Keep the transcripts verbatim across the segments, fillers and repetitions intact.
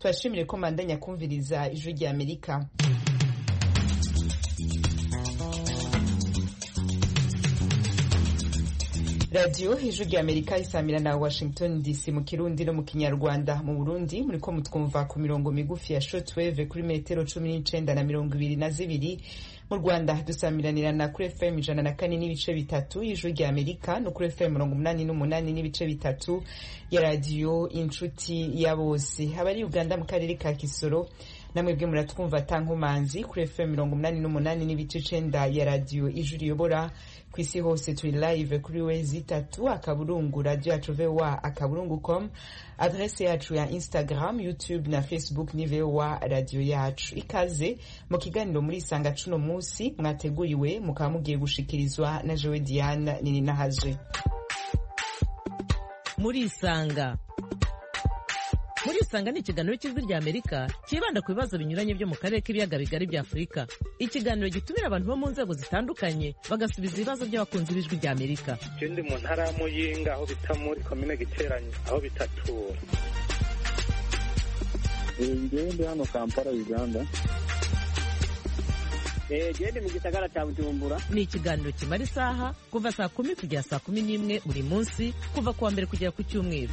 tubashimire ko mandanya kumviriza ijwi rya Amerika. Radio ijwi rya Amerika isamira na Washington D C mu Kirundi no mu Kinyarwanda. Mu Burundi muriko mutwumva ku mirongo migufi ya shortwave kuri metero cumi n'icenda na mirongo ibiri na zibiri. Mu Rwanda dusamiranira na kuri F M ijana na kane n'ibice bitatu y'ijwi rya Amerika no kuri F M mirongo umunani n'umunani n'ibice bitatu ya radio Inshuti ya Bose. Abari Uganda mu karere ka Kisoro namwebwe muratwumva tankomanzi kuri F M mirongo umunani n'umunani n'ibice icenda ya radio Ijwi Riyobora. Kwisi hose turi live kuri wezi tatu akaburungu radio yacu V O A akaburungu com. Adresse yacu ya Instagram, YouTube na Facebook ni V O A radio yacu. Ikaze mu kiganiro muri Sanga cuno musi mwateguriwe mukaba mugiye gushikirizwa na Jewe Diane nini nahazwe. Muri Sanga Muri Sanga ni ikiganiro cy'Ijwi rya Amerika kibanda ku bibazo binyuranye byo mu karere k'ibiyaga bigari bya Afurika. Ikiganiro gitumira abantu bo mu nzego zitandukanye bagasubiza ibibazo by'abakunzi b'Ijwi rya Amerika. Ndi mu ntara ya Muyinga aho bita muri komine Giteranye aho bitatura. Ndi hano Kampala Uganda. Eh gende mu gisagara cya Bujumbura. Ni ikiganiro kimara isaha kuva saa kumi kugera saa kumi n'imwe buri munsi kuva kuwa mbere kugera ku cyumweru.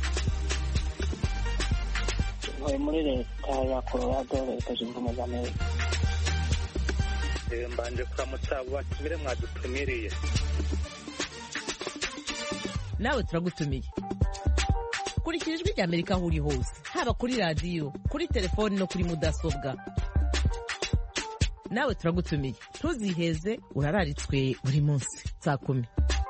Muri leta ya Colorado leta zunze ubumwe za Amerika. Mbanje kuramutsa batumire mwadutumiriye. Nawe turagutumiye. Kurikira Ijwi rya Amerika aho uri hose, haba kuri radio, kuri telefone no kuri mudasobwa. Nawe turagutumiye. Ntuziheze urararitswe buri munsi saa kumi.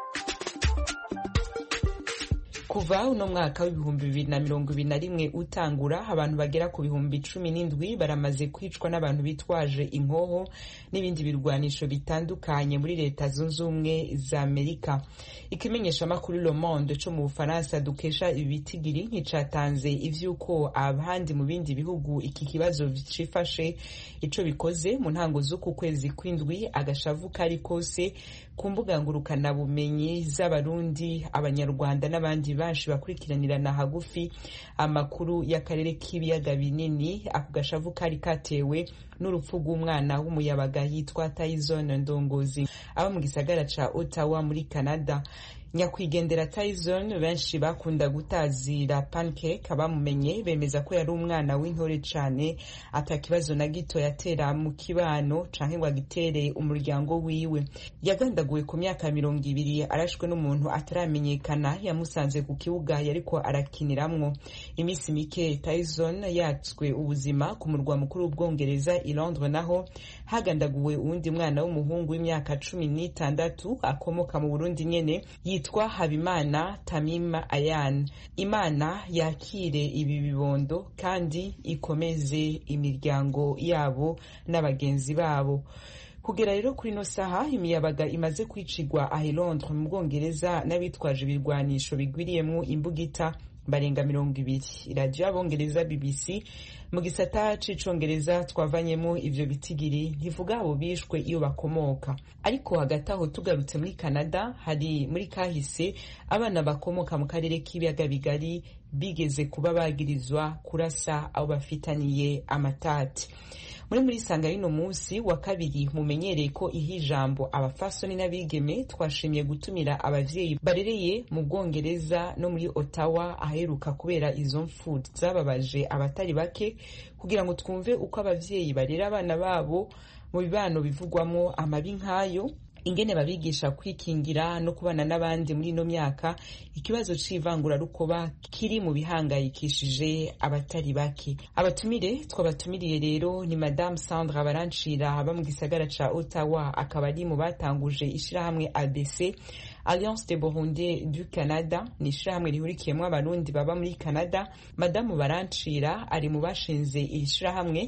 Kuva uno mwaka w'ibihumbi bibiri na mirongo ibiri na rimwe utangura abantu bagera ku bihumbi cumi n'indwi baramaze kwicwa n'abantu bitwaje inkoho n'ibindi birwanisho bitandukanye muri leta zunze ubumwe za Amerika. Ikimenyesha makuru Le Monde cyo mu Bufaransa dukesha ibitigiri nticatanze ivyuko abandi mu bindi bihugu iki kibazo cifashe ico bikoze mu ntango z'uku kwezi kw'indwi. Agashavu kari kose ku mbuga ngurukana bumenyi z'abarundi, abanyarwanda n'abandi banshi bakurikiranirana hagufi amakuru y'akarere k'ibiyaga binini. Ako gashavu kari katewe n'urupfu rw'umwana w'umuyabaga yitwa Tyson Ndongozi aba mu gisagara ca Ottawa muri Canada. Nyakwigendera Tyson benshi bakunda gutazira Pancake abamumenye bemeza ko yari umwana w'intore cane atakibazo na gito yatera mu kibano canke ngo agitere umuryango wiwe. Yagandaguwe ku myaka mirongo ibiri arashwe n'umuntu ataramenyekana yamusanze ku kibuga yariko arakiniramwo. Imisi mike Tyson yatswe ubuzima ku murwa mukuru w'Ubwongereza i Londres, naho hagandaguwe uwundi mwana w'umuhungu w'imyaka cumi n'itandatu akomoka mu Burundi nyene yitwa Habimana Tamima Ayan. Imana yakire ibi bibondo kandi ikomeze imiryango yabo n'abagenzi babo. Kugera rero kuri no saha imiyabaga imaze kwicigwa ahi Londres mu Bwongereza n'abitwaje ibirwanisho bigwiriyemo imbugita barenga mirongo ibiri. Radio y'Abongereza B B C mu gisata c'icongereza twavanyemo ivyo bitigiri ntivuga abo bishwe iyo bakomoka. Ariko hagati aho tugarutse muri Canada, hari muri kahise abana bakomoka mu karere k'ibiyaga bigari bigeze kuba bagirizwa kurasa abo bafitaniye amatati. Muri muri Sanga y'ino munsi wa kabiri mumenyereye ko ihijambo abafasoni n'abigeme twashimye gutumira abavyeyi barereye mu Bwongereza no muri Ottawa aheruka kubera izo mfu zababaje abatari bake, kugira ngo twumve uko abavyeyi barera abana babo mu bibano bivugwamo amabi nkayo, ingene babigisha kwikingira no kubana n'abandi muri no myaka. Ikibazo c'ivangura rukoba kiri mu bihangayikishije abatari bake. Abatumire twabatumiriye rero ni Madame Sandra Baranchira aba mu gisagara ca Ottawa, akaba ari mu batanguje ishirahamwe A B C, Alliance des Burundais du Canada, ni ishirahamwe rihurikiyemwo abarundi baba muri Canada. Madame Baranchira ari mu bashinze ishirahamwe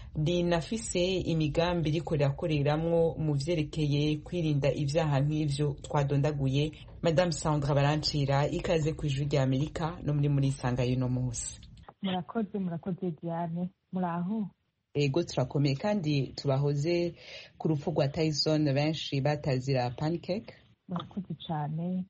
rinafise imigambi riko rirakoreramwo mu vyerekeye kwirinda ivyaha nk'ivyo twadondaguye. Madame Sandra Baranchira, ikaze ku Ijwi rya Amerika no muri muri Sanga y'ino munsi. Murakoze murakoze Diane, muraho? Ego turakomeye kandi tubahoze ku rupfu rwa Tyson benshi batazira Pancake. Murakoze cyane,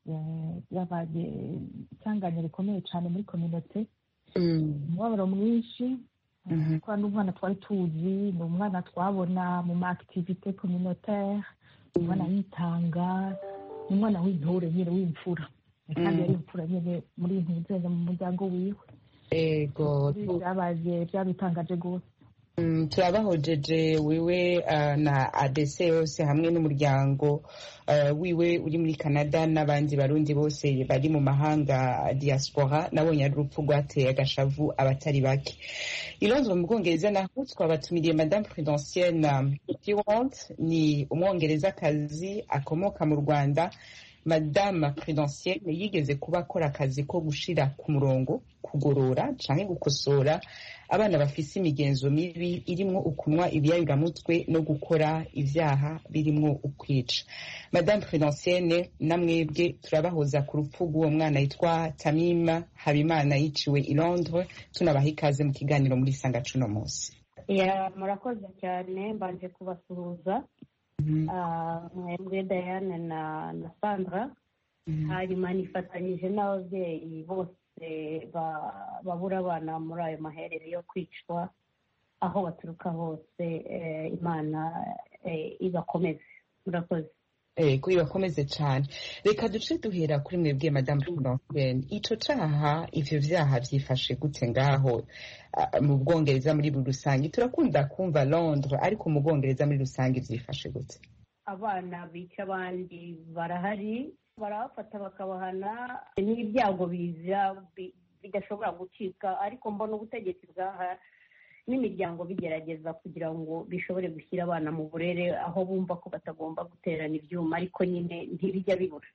yabaye isanganya rikomeye cyane muri community. Umubabaro mwinshi kuko ni umwana twari tuzi, ni umwana twabona mu ma activité communautaire, ni umwana yitanga, ni umwana w'intore nyine w'imfura, kandi yari imfura nyine muri ntuzenga mu muryango wiwe. Ego byabaye byabitangaje gose. Mm, turabahojeje wiwe uh, na A D C yose hamwe n'umuryango uh, wiwe uri muri Canada n'abandi barundi bose bari mu mahanga diaspora. Nabonye ari urupfu rwateye agashavu abatari bake. I Londres mu Bwongereza naho twabatumiriye Madame Prudentienne Durant, ni umwongerezakazi akomoka mu Rwanda. Madame Prudentienne yigeze kuba akora akazi ko gushira ku murongo, kugorora canke gukosora abana bafise imigenzo mibi irimwo ukunwa ibiyayuramutwe no gukora ivyaha birimwo ukwica. Madame Prudentienne, namwebwe turabahoza ku rupfu rw'uwo mwana yitwa Tamima Habimana yiciwe i Londres. Tunabaha ikaze mu kiganiro muri Sanga cuno munsi. Ya, murakoze cyane, mbanje kubasuhuza. Mwebwe Diane na na Sandra, hanyuma nifatanyije n'ababyeyi bose babura abana muri ayo maherere yo kwicwa aho baturuka hose. Imana ibakomeze. Murakoze. Ego ibakomeze cyane. Reka duce duhera kuri mwebwe Madame Prudentienne, ico caha ivyo vyaha vyifashe gute ngaho mu Bwongereza muri rusange? Turakunda kumva Londres, ariko mu Bwongereza muri rusange vyifashe gute? Abana bica abandi barahari, barabafata bakabahana, n'ibyago biza bidashobora gucika, ariko mbona ubutegetsi bwaha n'imiryango bigerageza kugira ngo bishobore gushyira abana mu burere aho bumva ko batagomba guterana ibyuma, ariko nyine ntibijya bibura.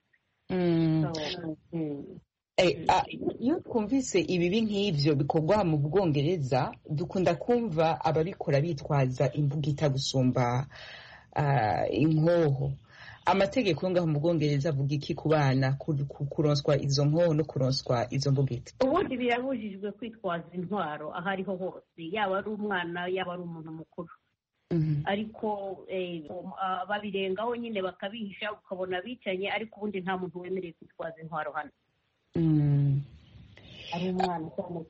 Iyo twumvise ibibi nk'ivyo bikorwa mu Bwongereza, dukunda kumva ababikora bitwaza imbugita gusumba inkoho. Amategeko yo ngaho mu Bwongereza avuga iki ku bana kuronswa izo nkoho no kuronswa izo mbugita? Ubundi birabujijwe kwitwaza intwaro aho ariho hose, yaba ari umwana yaba ari umuntu mukuru. Ariko babirengaho nyine bakabihisha, ukabona bicanye, ariko ubundi nta muntu wemerewe kwitwaza intwaro hano. Ari umwana cyane.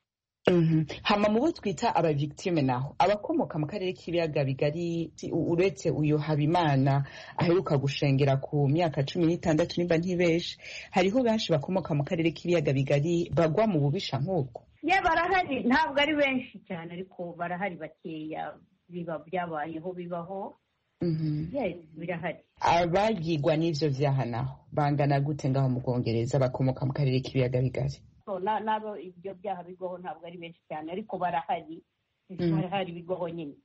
Hama mu bo twita aba victime naho abakomoka mu karere k'ibiyaga bigari, uretse uyo Habimana aheruka gushengera ku myaka cumi n'itandatu nimba ntibeshe, hariho benshi bakomoka mu karere k'ibiyaga bigari bagwa mu bubisha nk'ubwo? Ya, barahari, ntabwo ari benshi cyane, ariko barahari bakeya biba byabayeho bibaho. Yes, birahari. Abagirwa n'ivyo vyaha naho bangana gute ngaho mu Bwongereza bakomoka mu karere k'ibiyaga bigari? Nabo ibyo byaha bigoho ntabwo ari benshi cyane, ariko barahari, barahari bigoho nyine.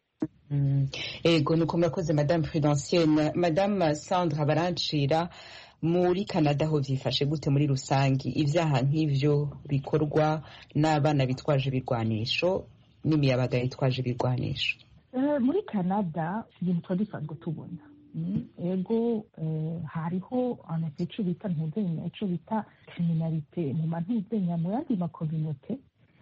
Ego nuko murakoze Madame Prudentienne. Madame Sandra Barancira, muri Canada ho vyifashe gute muri rusangi ivyaha nk'ivyo bikorwa n'abana bitwaje ibirwanisho n'imiyabaga yitwaje ibirwanisho? Muri Canada ibintu twari dusanzwe tubona. Ego hariho ico bita ntuzenya, ico bita criminalité mu mantuzenya mu yandi makominote,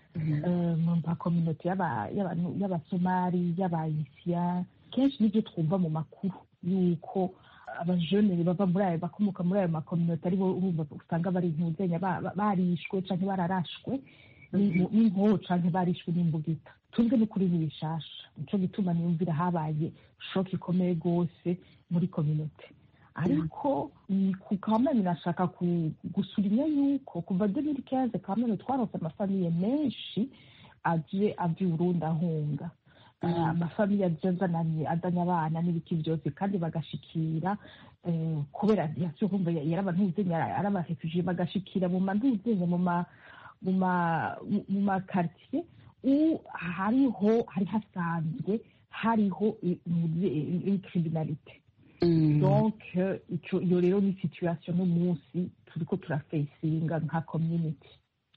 mu makominote y'abasomali, y'abayisiya. Kenshi nibyo twumva mu makuru yuko abajene bava muri ayo bakomoka muri ayo makominote aribo urumva usanga bari ntuzenya barishwe canke bararashwe n'inkoho canke barishwe n'imbugita. Tuzwe n'ukuri n'ibishasha, nico gituma niyumvira habaye shock ikomeye gose muri community. Ariko ku kamene nashaka gusulinya yuko kuva deux mille quinze kamene twaronse amafamiye menshi aje aje Burundi ahunga. Amafamiye azananye adanya abana n'ibiki byose, kandi bagashikira kubera yacyumva yarabantuzenya arabahefuje, bagashikira mu manduzenya mu ma mu ma mu ma quartier u hariho hari hasanzwe hariho criminalité. Donc iyo rero ni situation no munsi turiko turafacinga nka community.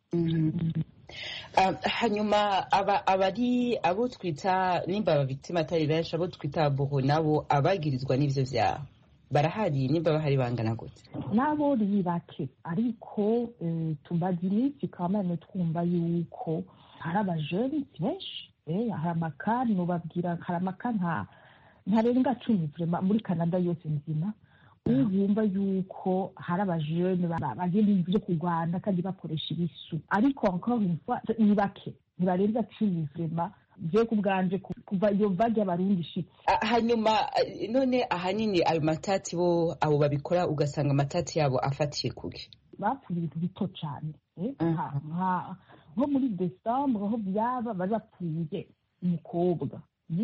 Hanyuma abari abo twita nimba aba victime atari benshi, abo twita boho nabo abagirizwa n'ivyo vyaha barahari, nimba bahari bangana gute? Nabo ni bake, ariko tumaze iminsi kamene twumva yuko hari abajeni benshi, hari amakani mubabwira, hari amakani ntarenga cumi vrema muri Canada yose nzima. Ubumva yuko hari abajeni bagenda byo kurwana kandi bakoresha ibisu, ariko encore une fois ni bake ntibarenza cumi vrema je ku bwanje kuva iyo vague y'abarundi ishitse. Hanyuma none ahanini ayo matati bo abo babikora ugasanga amatati yabo afatiye kuki? Bapfuye ibintu bito cane nko muri Desembre aho byaba bari bapfuye umukobwa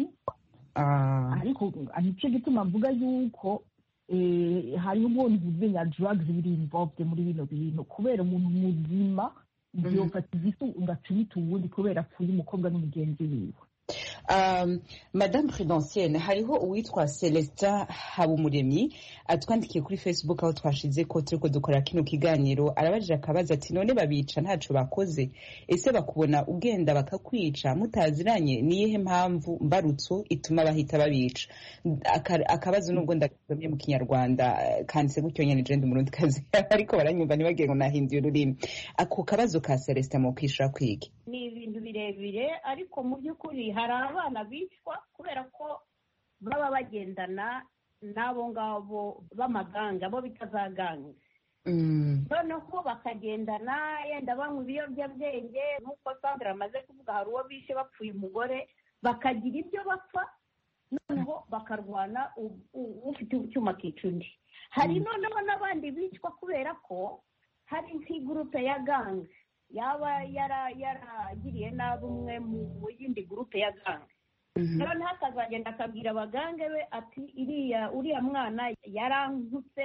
ariko nicyo gituma mvuga yuko hariho umuntu uzenya drugs biri involved muri bino bintu kubera umuntu muzima byofata igifu ugacumita uwundi kubera apfuye umukobwa n'umugenzi wiwe. Um, Madame Prudentienne, hariho uwitwa Celestin Habumuremyi atwandikiye kuri Facebook aho twashize ko turiko dukora kino kiganiro, arabajije akabaza ati none babica ntaco bakoze, ese bakubona ugenda bakakwica mutaziranye niyihe mpamvu mbarutso ituma bahita babica? Akabazo nubwo ndagasomye mu Kinyarwanda kanditse gutyo nyene je ndi Murundi kazi ariko baranyumva nibagiye ngo nahinduye ururimi. Ako kabazo ka Celestin mo kwishura kwiki? Ni ibintu birebire ariko mu by'ukuri hari abana bicwa kubera ko baba bagendana n'abo ngabo b'amaganga bo bitazaganga noneho bakagendana yenda banywa ibiyobyabwenge nk'uko Sandra amaze kuvuga hari uwo bishe bapfuye umugore bakagira ibyo bapfa noneho bakarwana ufite icyuma kica undi. Hari noneho n'abandi bicwa kubera ko hari nk'igurupe ya gange yaba yaragiriye nabi umwe mu yindi gurupe ya gange noneho akazagenda akabwira abagange be ati iriya uriya mwana yarankutse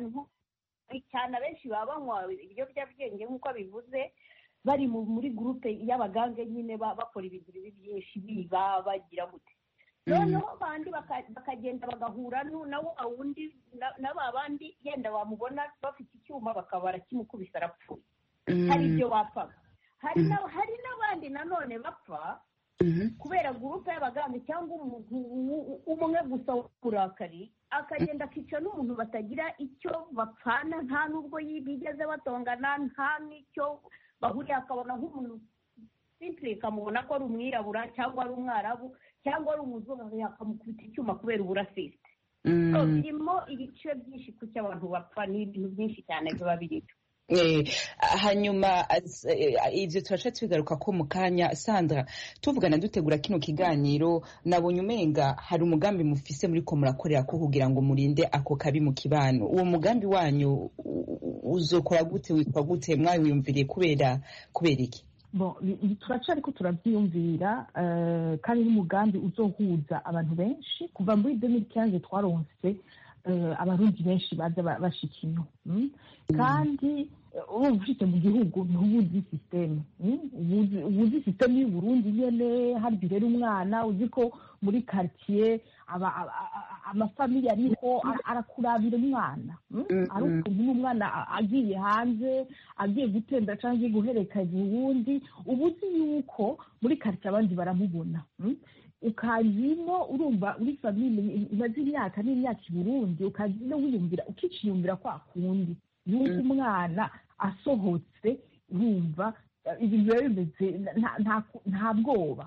cyane. Abenshi baba banywa ibiyobyabwenge nk'uko bivuze bari muri gurupe y'abagange nyine bakora ibintu byinshi biba bagira gute noneho abandi bakagenda bagahura nawo awundi n'aba bandi yenda bamubona bafite icyuma bakaba barakimukubisa arapfuye. Hari ibyo bapfaga. Hari n'abandi nanone bapfa kubera gurupe y'abaganga cyangwa umuntu umwe gusa w'uburakari akagenda akica n'umuntu batagira icyo bapfana nta n'ubwo bigeze batongana nta n'icyo bahuriye, akabona nk'umuntu simple kamubona ko ari umwirabura cyangwa ari umwarabu cyangwa ari umuzungu akamukubita icyuma kubera uburasiste. Birimo ibice byinshi ku cy'abantu bapfa n'ibintu byinshi cyane biba birimo. Eh, hanyuma ivyo turasha tubigaruka ko mu kanya. Sandra, tuvugana dutegura kino kiganiro nabonye umenga hari umugambi mufise muri ko murakorera ko kugira ngo murinde ako kabi mu kibano. Uwo mugambi wanyu uzokora gute, witwa gute, mwawiyumviriye kubera kubera iki? Bon, turacari ko turavyiyumvira uh, kandi n'umugambi uzohuza abantu benshi kuva muri deux mille quinze twaronse uh, abarundi benshi baza bashikino mm? kandi ubu ufite mu gihugu ntubuzi systeme ubuzi systeme y'u Burundi nyene hari rero umwana uzi ko muri quartier aba amafamili ariho arakurabira umwana ari ukuntu umwana agiye hanze agiye gutenda cyangwa guherekeza ubundi ubuzi yuko muri quartier abandi baramubona ukazino urumva uri famili imaze imyaka n'imyaka i Burundi ukazino wiyumvira ukiciyumvira kwa kundi yuko umwana asohotse urumva ibintu bimeze nta bwoba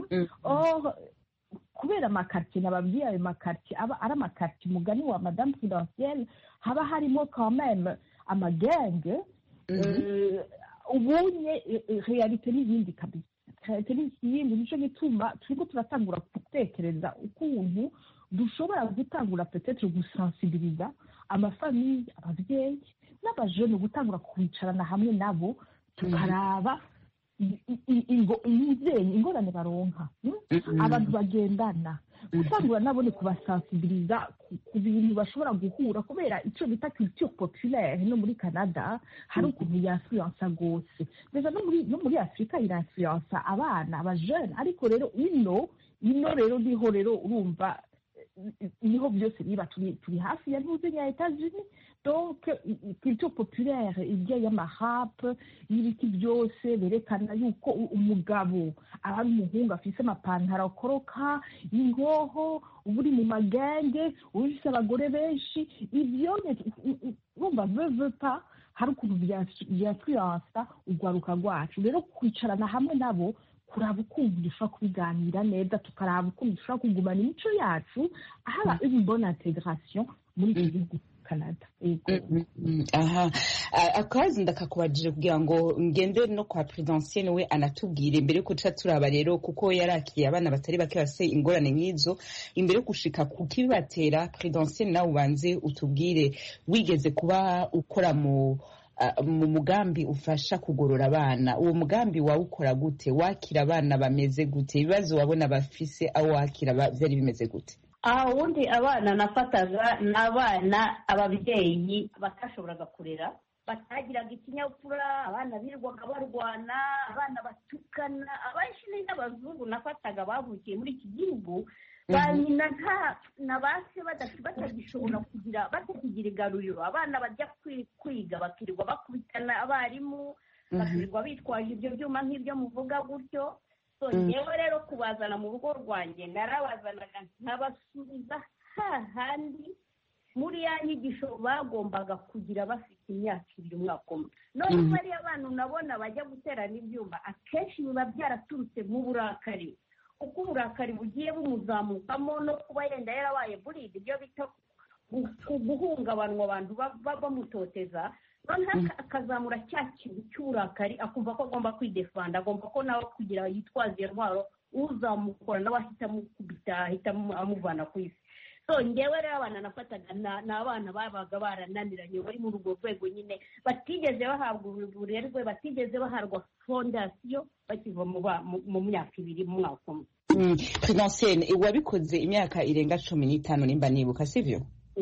kubera amakartier nababwiye ayo makartier aba ari amakartier mugani wa Madame Prudentienne haba harimo quand même amagenge ubunye realite n'ibindi kabisa realite n'ibindi nico gituma turiko turatangura gutekereza ukuntu dushobora gutangura peut-être gusensibiliza amafamille abavyeyi n'abajene gutangura kwicarana hamwe nabo tukaraba imuvyeyi ingorane baronka abantu bagendana gutangura nabo ni kubasensibiliza ku bintu bashobora guhura kubera ico bita culture populaire no muri Canada hari ukuntu yainfluensa gose mbese no muri no muri Afrika irainfluensa abana abajene ariko rero ino ino rero niho rero urumva niho byose biba turi turi hafi ya n'uzenya Etats-Unis donc culture populaire ibya y'amarap y'ibiti byose berekana yuko umugabo ari umuhungu afise amapantaro akoroka ingoho uburi mu magenge ufise abagore benshi ibyo urumva veve pa hari ukuntu byafluensa urwaruka rwacu rero kwicarana hamwe nabo kuraba ukuntu dushobora kubiganira neza tukaraba ukuntu dushobora kugumana imico yacu haba une bonne intégration muri iki gihugu Canada. aha akazi ndakakubajije kugira ngo ngende no kwa Prudentienne we anatubwire imbere ko tuca turaba rero kuko yarakiye abana batari bake base ingorane nk'izo imbere gushika ku kibatera Prudentienne nawe ubanze utubwire wigeze kuba ukora mu mu mugambi ufasha kugorora abana uwo mugambi wawukora gute wakira abana bameze gute ibibazo wabona bafise aho wakira byari bimeze gute aha ubundi abana nafataga n'abana ababyeyi batashoboraga kurera batagiraga ikinyabupfura abana birirwaga barwana abana batukana abenshi n'abazungu nafataga bavukiye muri iki gihugu ba nyina nta na base batagishobora kugira batakigira igaruriro abana bajya kwiga bakirirwa bakubitana abarimu bakirirwa bitwaje ibyo byuma nk'ibyo muvuga gutyo so yewe rero kubazana mu rugo rwanjye narabazanaga nkabasubiza hahandi muri ya nyigisho bagombaga kugira bafite imyaka ibiri umwaka umwe none bariya abantu nabona bajya guterana ibyuma akenshi biba byaraturutse mu burakari uko uburakari bugiye bumuzamukamo no kuba yenda yarabaye buride ibyo bita guhungabanwa abantu bamutoteza noneho akazamura cya kintu cy'uburakari akumva ko agomba kwidefanda agomba ko nawe kugira yitwaze iyo ntwaro uzamukora nawe ahita amukubita ahita amuvana ku isi so ngewe rero abana nafataga ni abana babaga barananiranye bari muri urwo rwego nyine batigeze bahabwa uburerwe batigeze bahabwa fondasiyo bakiva mu myaka ibiri mu mwaka umwe Prudentienne wabikoze imyaka irenga cumi n'itanu nimba nibuka sivyo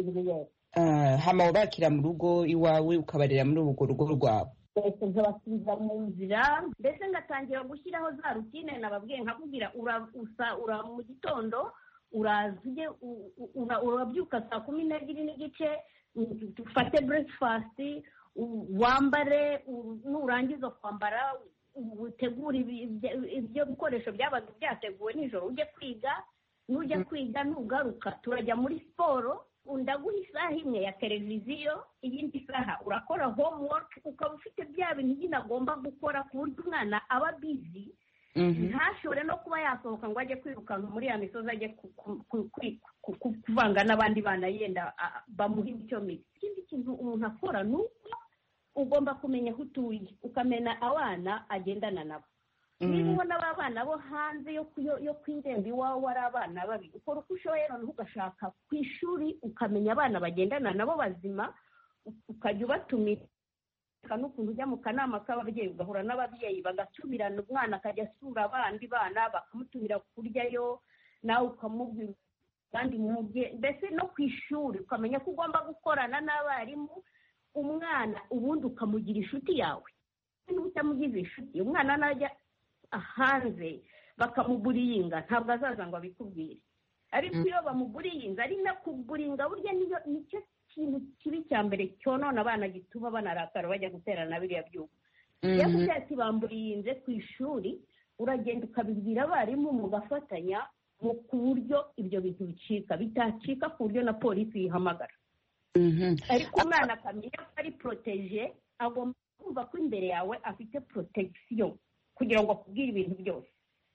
hama wabakira mu rugo iwawe ukabarera muri urwo rugo rwawe mbese nkabasubiza mu nzira mbese ngatangira gushyiraho za rutine nababwiye nkakubwira ura mu gitondo uraza ujye urabyuka saa kumi n'ebyiri n'igice ufate breakfast wambare nurangiza kwambara utegura ibyo bikoresho byabaga byateguwe nijoro ujye kwiga nujya kwiga nugaruka turajya muri siporo ndaguha isaha imwe ya televiziyo iyindi saha urakora homework ukaba ufite bya bintu nyine agomba gukora ku buryo umwana aba busy ntashobore no kuba yasohoka ngo ajye kwirukanka muri ya misozi ajye kuvanga n'abandi bana yenda bamuha imico mibi ikindi kintu umuntu akora ni uko ugomba kumenya aho utuye ukamenya abana agendana nabo niba ubona aba bana bo hanze yo ku irembo iwawe ari abana babi ukora uko ushoboye noneho ugashaka ku ishuri ukamenya abana bagendana nabo bazima ukajya ubatumira n'ukuntu ujya mu kanama k'ababyeyi ugahura n'ababyeyi bagasubirana umwana akajya asura abandi bana bakamutumira kuryayo nawe ukamubwira kandi mubye mbese no ku ishuri ukamenya ko ugomba gukorana n'abarimu umwana ubundi ukamugira inshuti yawe niba utamugize inshuti umwana najya hanze bakamuburiyinga ntabwo azaza ngo abikubwire ariko iyo bamuburiyinga ari no kuburinga burya nicyo kintu kibi cya mbere cyonona abana gituma banarakara bajya guterana biriya byuma iyo kugira ati bamburiyinze ku ishuri uragenda ukabibwira abarimu mugafatanya ku buryo ibyo bintu bicika bitacika ku buryo na polisi yihamagara ariko umwana akamenya ko ari poroteje agomba kumva ko imbere yawe afite protection kugira ngo akubwire ibintu byose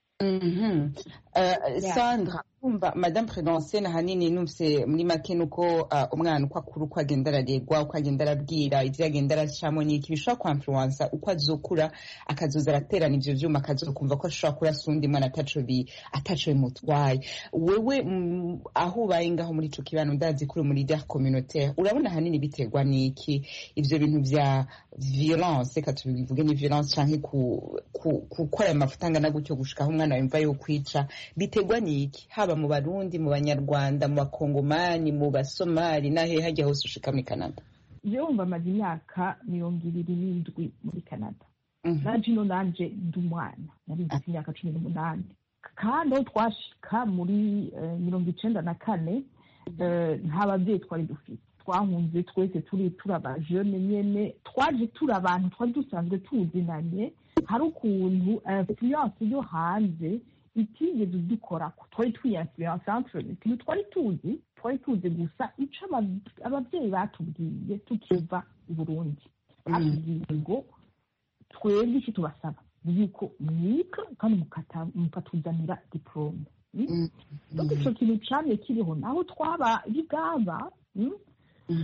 Sandra kumva Madame Prudentienne hanini numse muri make nuko umwana uko akura uko agenda araregwa uko agenda arabwira ibyo agenda aracamo n'iki bishobora kwamfluensa uko azokura akazoza araterana ibyo vyuma akazokumva ko ashobora kurasa undi mwana ataco ataco bimutwaye wewe aho ubaye ngaho muri ico kibano ndazi kuri muri der communautaire urabona hanini biterwa n'iki ivyo bintu vya violence ka tubivuge ni violence canke gukora amafuta angana gutyo gushikaho umwana yumva yo kwica biterwa n'iki haba mu Barundi mu Banyarwanda mu Bakongomani mu Basomali nahe hajya hose ushika muri Canada Jumva amaze imyaka mirongo ibiri n'indwi muri Canada naje no nanje ndumwana nari mfite imyaka cumi n'umunani kandi aho twashika muri mirongo icenda na kane nta babyeyi twari dufite twahunze twese turi turaba jeune nyene twaje turi abantu twari dusanzwe tuzinanye hari ukuntu influence yo hanze itigeze dukora twari twiyanfluence entre nous twari tuzi twari tuzi gusa ico ababyeyi batubwiye tukiva i Burundi batubwiye ngo twebwe icyo tubasaba yuko mwiga kandi mukatuzanira diplome donc ico kintu camye kiriho naho twaba bigaba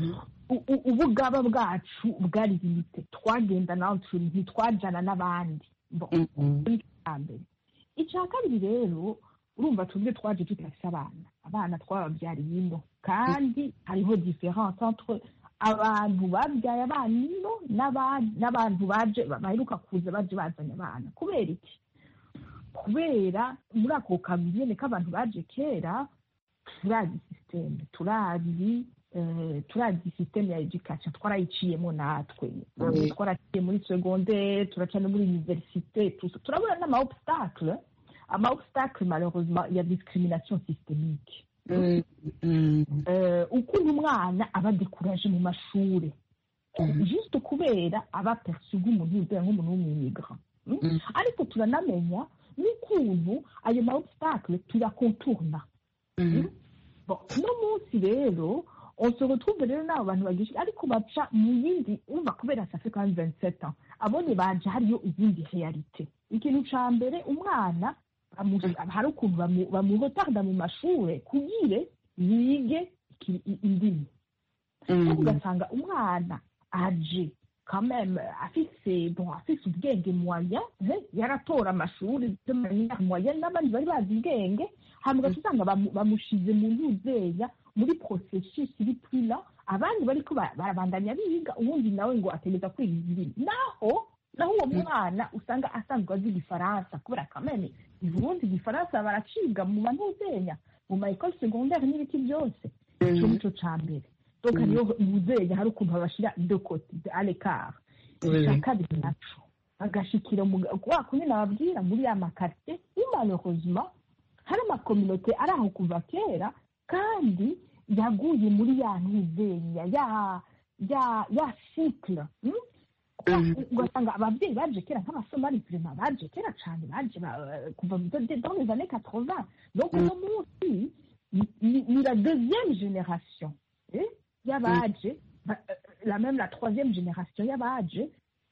ubugaba bwacu bwari limite twagenda nawe turi ntitwajana n'abandi mbere icya kabiri rero urumva tubwe twaje tutafise abana abana twababyariye ino kandi hariho différence entre abantu babyaye abana ino n'abantu baje baheruka kuza baje bazanye abana kubera iki kubera muri ako kabiri k'abantu baje kera turazi systeme turazi turazi systeme ya education twarayiciyemo natwe twaraciye muri secondaire turaca no muri université turabona n'ama obstacle ama obstacle malheureusement ya discrimination systémique ukuntu umwana aba découragé mu mashure juste kubera aba perçu nk'umuntu yizera nk'umuntu w'umwimigrant ariko turanamenya n'ukuntu ayo ma obstacle tuyakontourna bon no munsi rero on se retrouve rero n'abo bantu bagisha ariko baca mu yindi umva kubera ça fait quand même vingt-sept ans abone baje hariyo izindi réalité ikintu ca mbere umwana hari ukuntu bamuhotarda mu mashure kugire yige indimi ugasanga umwana aje quand même afise bon afise ubwenge moyen yaratora amashuri de manière moyenne n'abandi bari bazi ubwenge hanyuma ugasanga bamushize mu ntuzeya muri processus iri pila abandi bariko barabandanya biga ubundi nawe ngo ategeza kwiga indimi naho naho uwo mwana usanga asanzwe azi igifaransa kubera kamene iburundi igifaransa baraciga mu manuzenya mu ma école secondaire n'ibiki byose ico nico ca mbere donc hariyo muzenya hari ukuntu babashira de côté à l'écart ica kabiri naco agashikira wa kunye nababwira muri ya makartie malheureusement hari ama communauté ari aho kuva kera kandi yaguye muri ya ntuzenya ya ya ya cycle ugasanga ababyeyi baje kera nk'abasomali prima baje kera cyane baje kuva dans les années quatre-vingts donc uno munsi ni la deuxième génération y'abaje la même la troisième génération y'abaje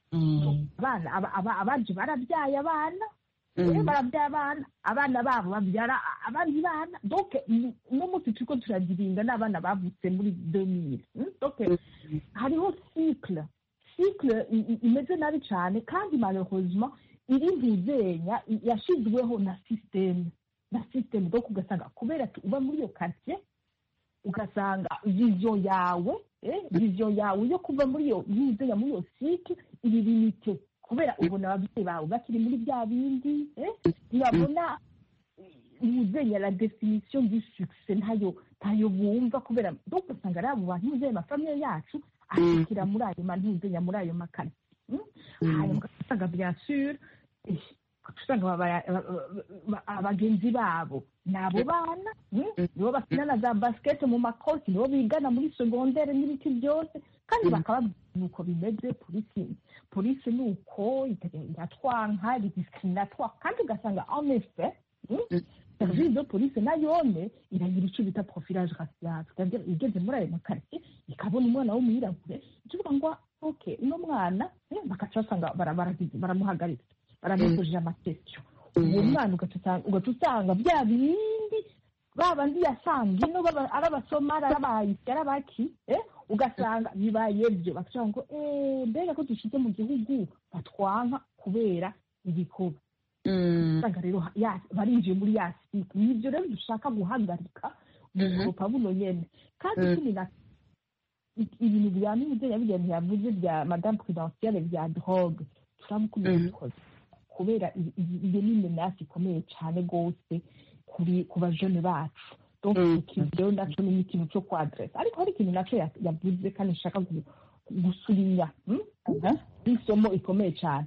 abana abaje barabyaye abana barabyaye abana abana babo babyara abandi bana donc no munsi turiko turagirinda n'abana bavutse muri deux mille donc hariho cycle cycle imeze nabi cyane kandi malheureusement iri ntuzenya yashizweho na système na système donc ugasanga kubera uba muri iyo quartier ugasanga vision yawe eh vision yawe yo kuva muri iyo ntuzenya muri iyo cycle iri limité kubera ubona ababyeyi bawe bakiri muri bya bindi eh ntibabona ntuzenya la définition du succès ntayo ntayo bumva kubera donc usanga ari abo bantu ntuzenya amafamiye yacu ashikira muri ayo mantuze ya muri ayo makane hanyuma ugasanga bien sûr usanga abagenzi babo nabo bana nibo bakinana za basket mu makosi nibo bigana muri secondaire n'ibiti byose kandi bakaba nuko bimeze polisi polisi nuko iratwanka discriminatoire kandi ugasanga en effet service de police nayone iragira icyo bita profilage racial c'est-à-dire igeze muri ayo makartie ikabona umwana w'umwirabure tuvuga ngo okay uno mwana bakaca basanga baramuhagaritse baramukujije amakesityo uwo mwana ugatusanga bya bindi babandi yasanga ino ari abasomali ari abayisi ari abaki ugasanga bibaye byo bakaca ngo mbega ko dushize mu gihugu batwanka kubera igikoba usanga rero barinjiye muri ya site nibyo rero dushaka guhagarika mu Europa buno nyene kandi ikindi na ibintu bya n'ibyo bijyanye yavuze bya madame présidentielle bya drogue turamukumikoze kubera iyo ni menace ikomeye cyane gose kuri ku bajene bacu donc ikintu naco ni ikintu cyo kwadressa ariko hari ikintu naco yavuze kandi nshaka gusubinya isomo ikomeye cyane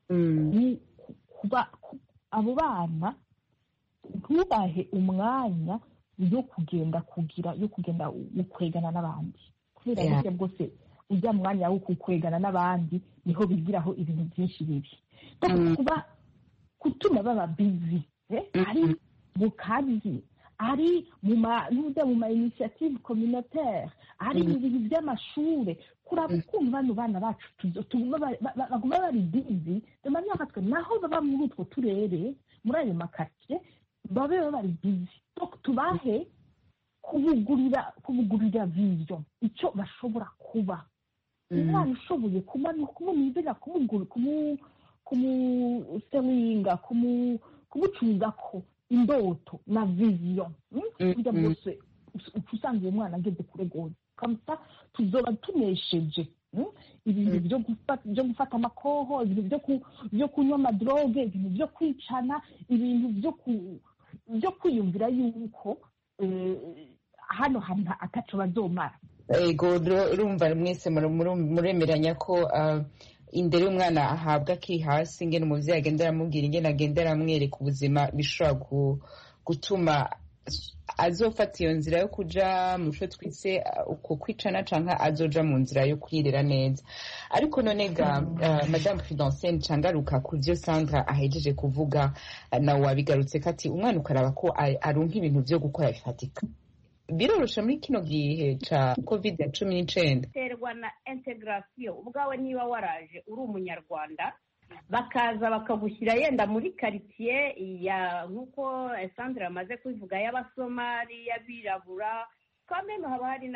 kuba abo bana ntubahe umwanya yo kugenda kugira yo kugenda ukwegana n'abandi kubera burya bwose ujya mwanya wo kukwegana n'abandi niho bigiraho ibintu byinshi bibi kuba kutuma baba busy ari mu kazi ari mu ma n'ujya mu ma initiative communautaire ari mu bintu by'amashure kuraba kumva no bana bacu baguma bari busy de manière à ce que naho baba muri utwo turere muri ayo makartie babe bari busy donc tubahe kubugurira kubugurira vision icyo bashobora kuba umwana ushoboye kumanuka kumumizera kumugura kumu kumuselinga kumu kumucunga ko indoto na vision burya bwose usanga uwo mwana ageze kure gose kamsa tuzoba tunesheje ibintu byo gufata byo gufata amakoho ibintu byo byo kunywa amadroge ibintu byo kwicana ibintu byo byo kwiyumvira yuko hano hantu ataco bazomara. Ego urumva mwese muremeranya ko indero y'umwana ahabwa akiri hasi ingene umuvyeyi agenda aramubwira ingene agenda aramwereka ubuzima bishobora gutuma azofata iyo nzira yo kuja muco twise uko kwicana canke azoja mu nzira yo kwirera neza. Ariko none ga uh, Madame Prudence cangaruka ku vyo Sandra ahejeje kuvuga uh, na wabigarutse kati umwana ukaraba ko aronka ibintu vyo gukora bifatika. Birorosha muri kino gihe ca covid cumi n'icenda terwa na integration ubwawe niba waraje uri umunyarwanda bakaza bakagushyira yenda muri quartier ya nkuko Sandra amaze kubivuga y'abasomali y'abirabura kandi haba hari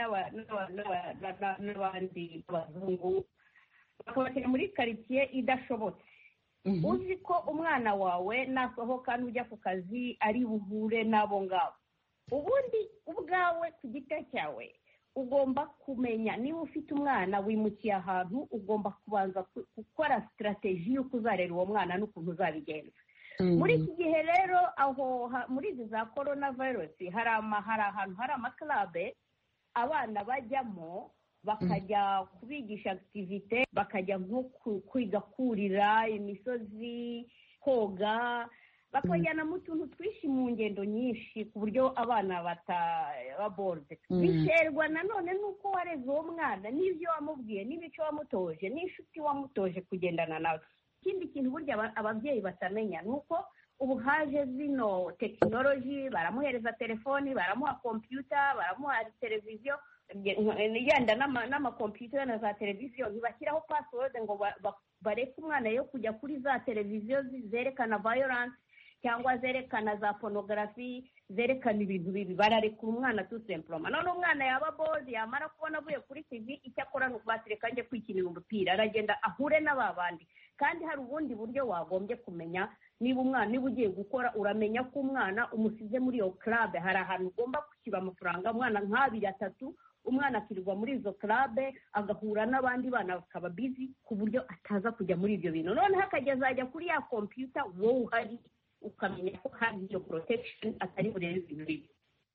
n'abandi bazungu bakabashyira muri quartier idashobotse uzi ko umwana wawe nasohoka n'ujya ku kazi ari buhure n'abo ngabo ubundi ubwawe ku giti cyawe ugomba kumenya niba ufite umwana wimukiye ahantu ugomba kubanza gukora strategy y'uko uzarera uwo mwana n'ukuntu uzabigenza muri iki gihe rero aho muri izi za corona virus hari ahantu hari amakarabe abana bajyamo bakajya kubigisha activite bakajya nko kwiga kurira imisozi koga bakajyana mu tuntu twinshi mu ngendo nyinshi ku buryo abana batababorde biterwa nanone n'uko wareze uwo mwana n'ibyo wamubwiye n'ibyo wamutoje n'inshuti wamutoje kugendana nawe. Ikindi kintu burya ababyeyi batamenya ni uko ubu haje zino tekinoloji baramuhereza telefoni baramuha kompiyuta baramuha televiziyo yenda n'amakompiyuta na za televiziyo ntibashyiraho password ngo bareke umwana yo kujya kuri za televiziyo zerekana violence cyangwa zerekana za pornography zerekana ibintu bibi barareka umwana tout simplement none umwana yaba bozi yamara kubona avuye kuri T V icyo akora ni ukubatereka njye kwikinira umupira aragenda ahure n'ababandi kandi hari ubundi buryo wagombye kumenya niba umwana niba ugiye gukora uramenya ko umwana umusize muri iyo club hari ahantu ugomba gushyira amafaranga umwana nk'abiri atatu umwana akirirwa muri izo club agahura n'abandi bana bakaba busy ku buryo ataza kujya muri ibyo bintu noneho akageza ajya kuri ya computer wowe uhari ukamenya ko hari iyo protection atari burere ibintu bibi.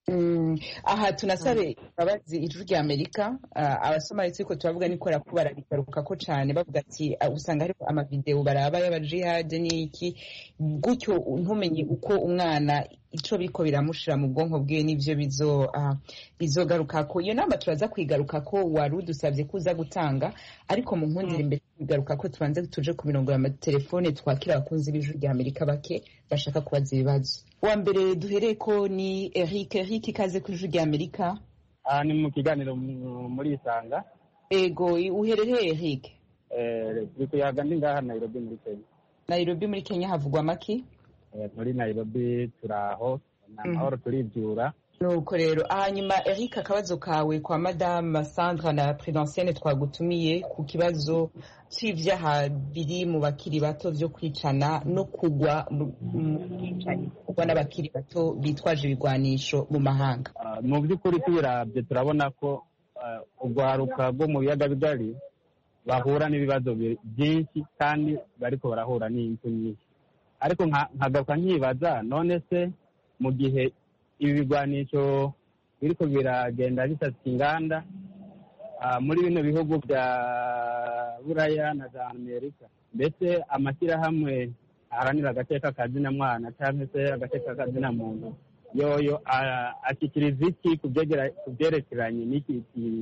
Aha tunasabe abazi ijuru rya Amerika abasomali turiko turavuga niko rakubara bitaruka ko cyane bavuga ati usanga hari ama video baraba y'aba jihad n'iki gutyo ntumenye uko umwana ico biko biramushira mu bwonko bwiwe n'ivyo bizo bizogaruka ko iyo namba turaza kwigaruka ko wari udusabye kuza gutanga ariko mu nkundira imbere kwigaruka ko tubanze tuje ku mirongo ya telefone twakira abakunzi b'ijuru rya Amerika bake bashaka kubaza ibibazo. Wa mbere duhereye ko ni Eric Eric ikaze ku ijuru rya Amerika. Ah ni mu kiganiro muri Isanga. Ego uherereye Eric? Eh biko yagandi ngaha Nairobi muri Kenya. Nairobi muri Kenya havugwa maki? Eh muri Nairobi turaho n'amahoro turibyura. Nuko rero hanyuma Eric akabazo kawe kwa Madame Sandra na Prudence twagutumiye ku kibazo cy'ivyaha biri mu bakiri bato byo kwicana no kugwa mu kwicana kugwa n'abakiri bato bitwaje ibigwanisho mu mahanga. Mu by'ukuri tubirabye turabona ko ugwaruka rwo mu biyaga bigari bahura n'ibibazo byinshi kandi bariko barahura n'impfu nyinshi ariko nkagaruka nkibaza none se mu gihe ibi bigwanisho biriko biragenda bisatse inganda muri bino bihugu bya Buraya na za Amerika mbese amashyirahamwe aharanira agateka kazina mwana cyangwa se agateka kazina muntu yoyo ashyikiriza iki ku byerekeranye n'iki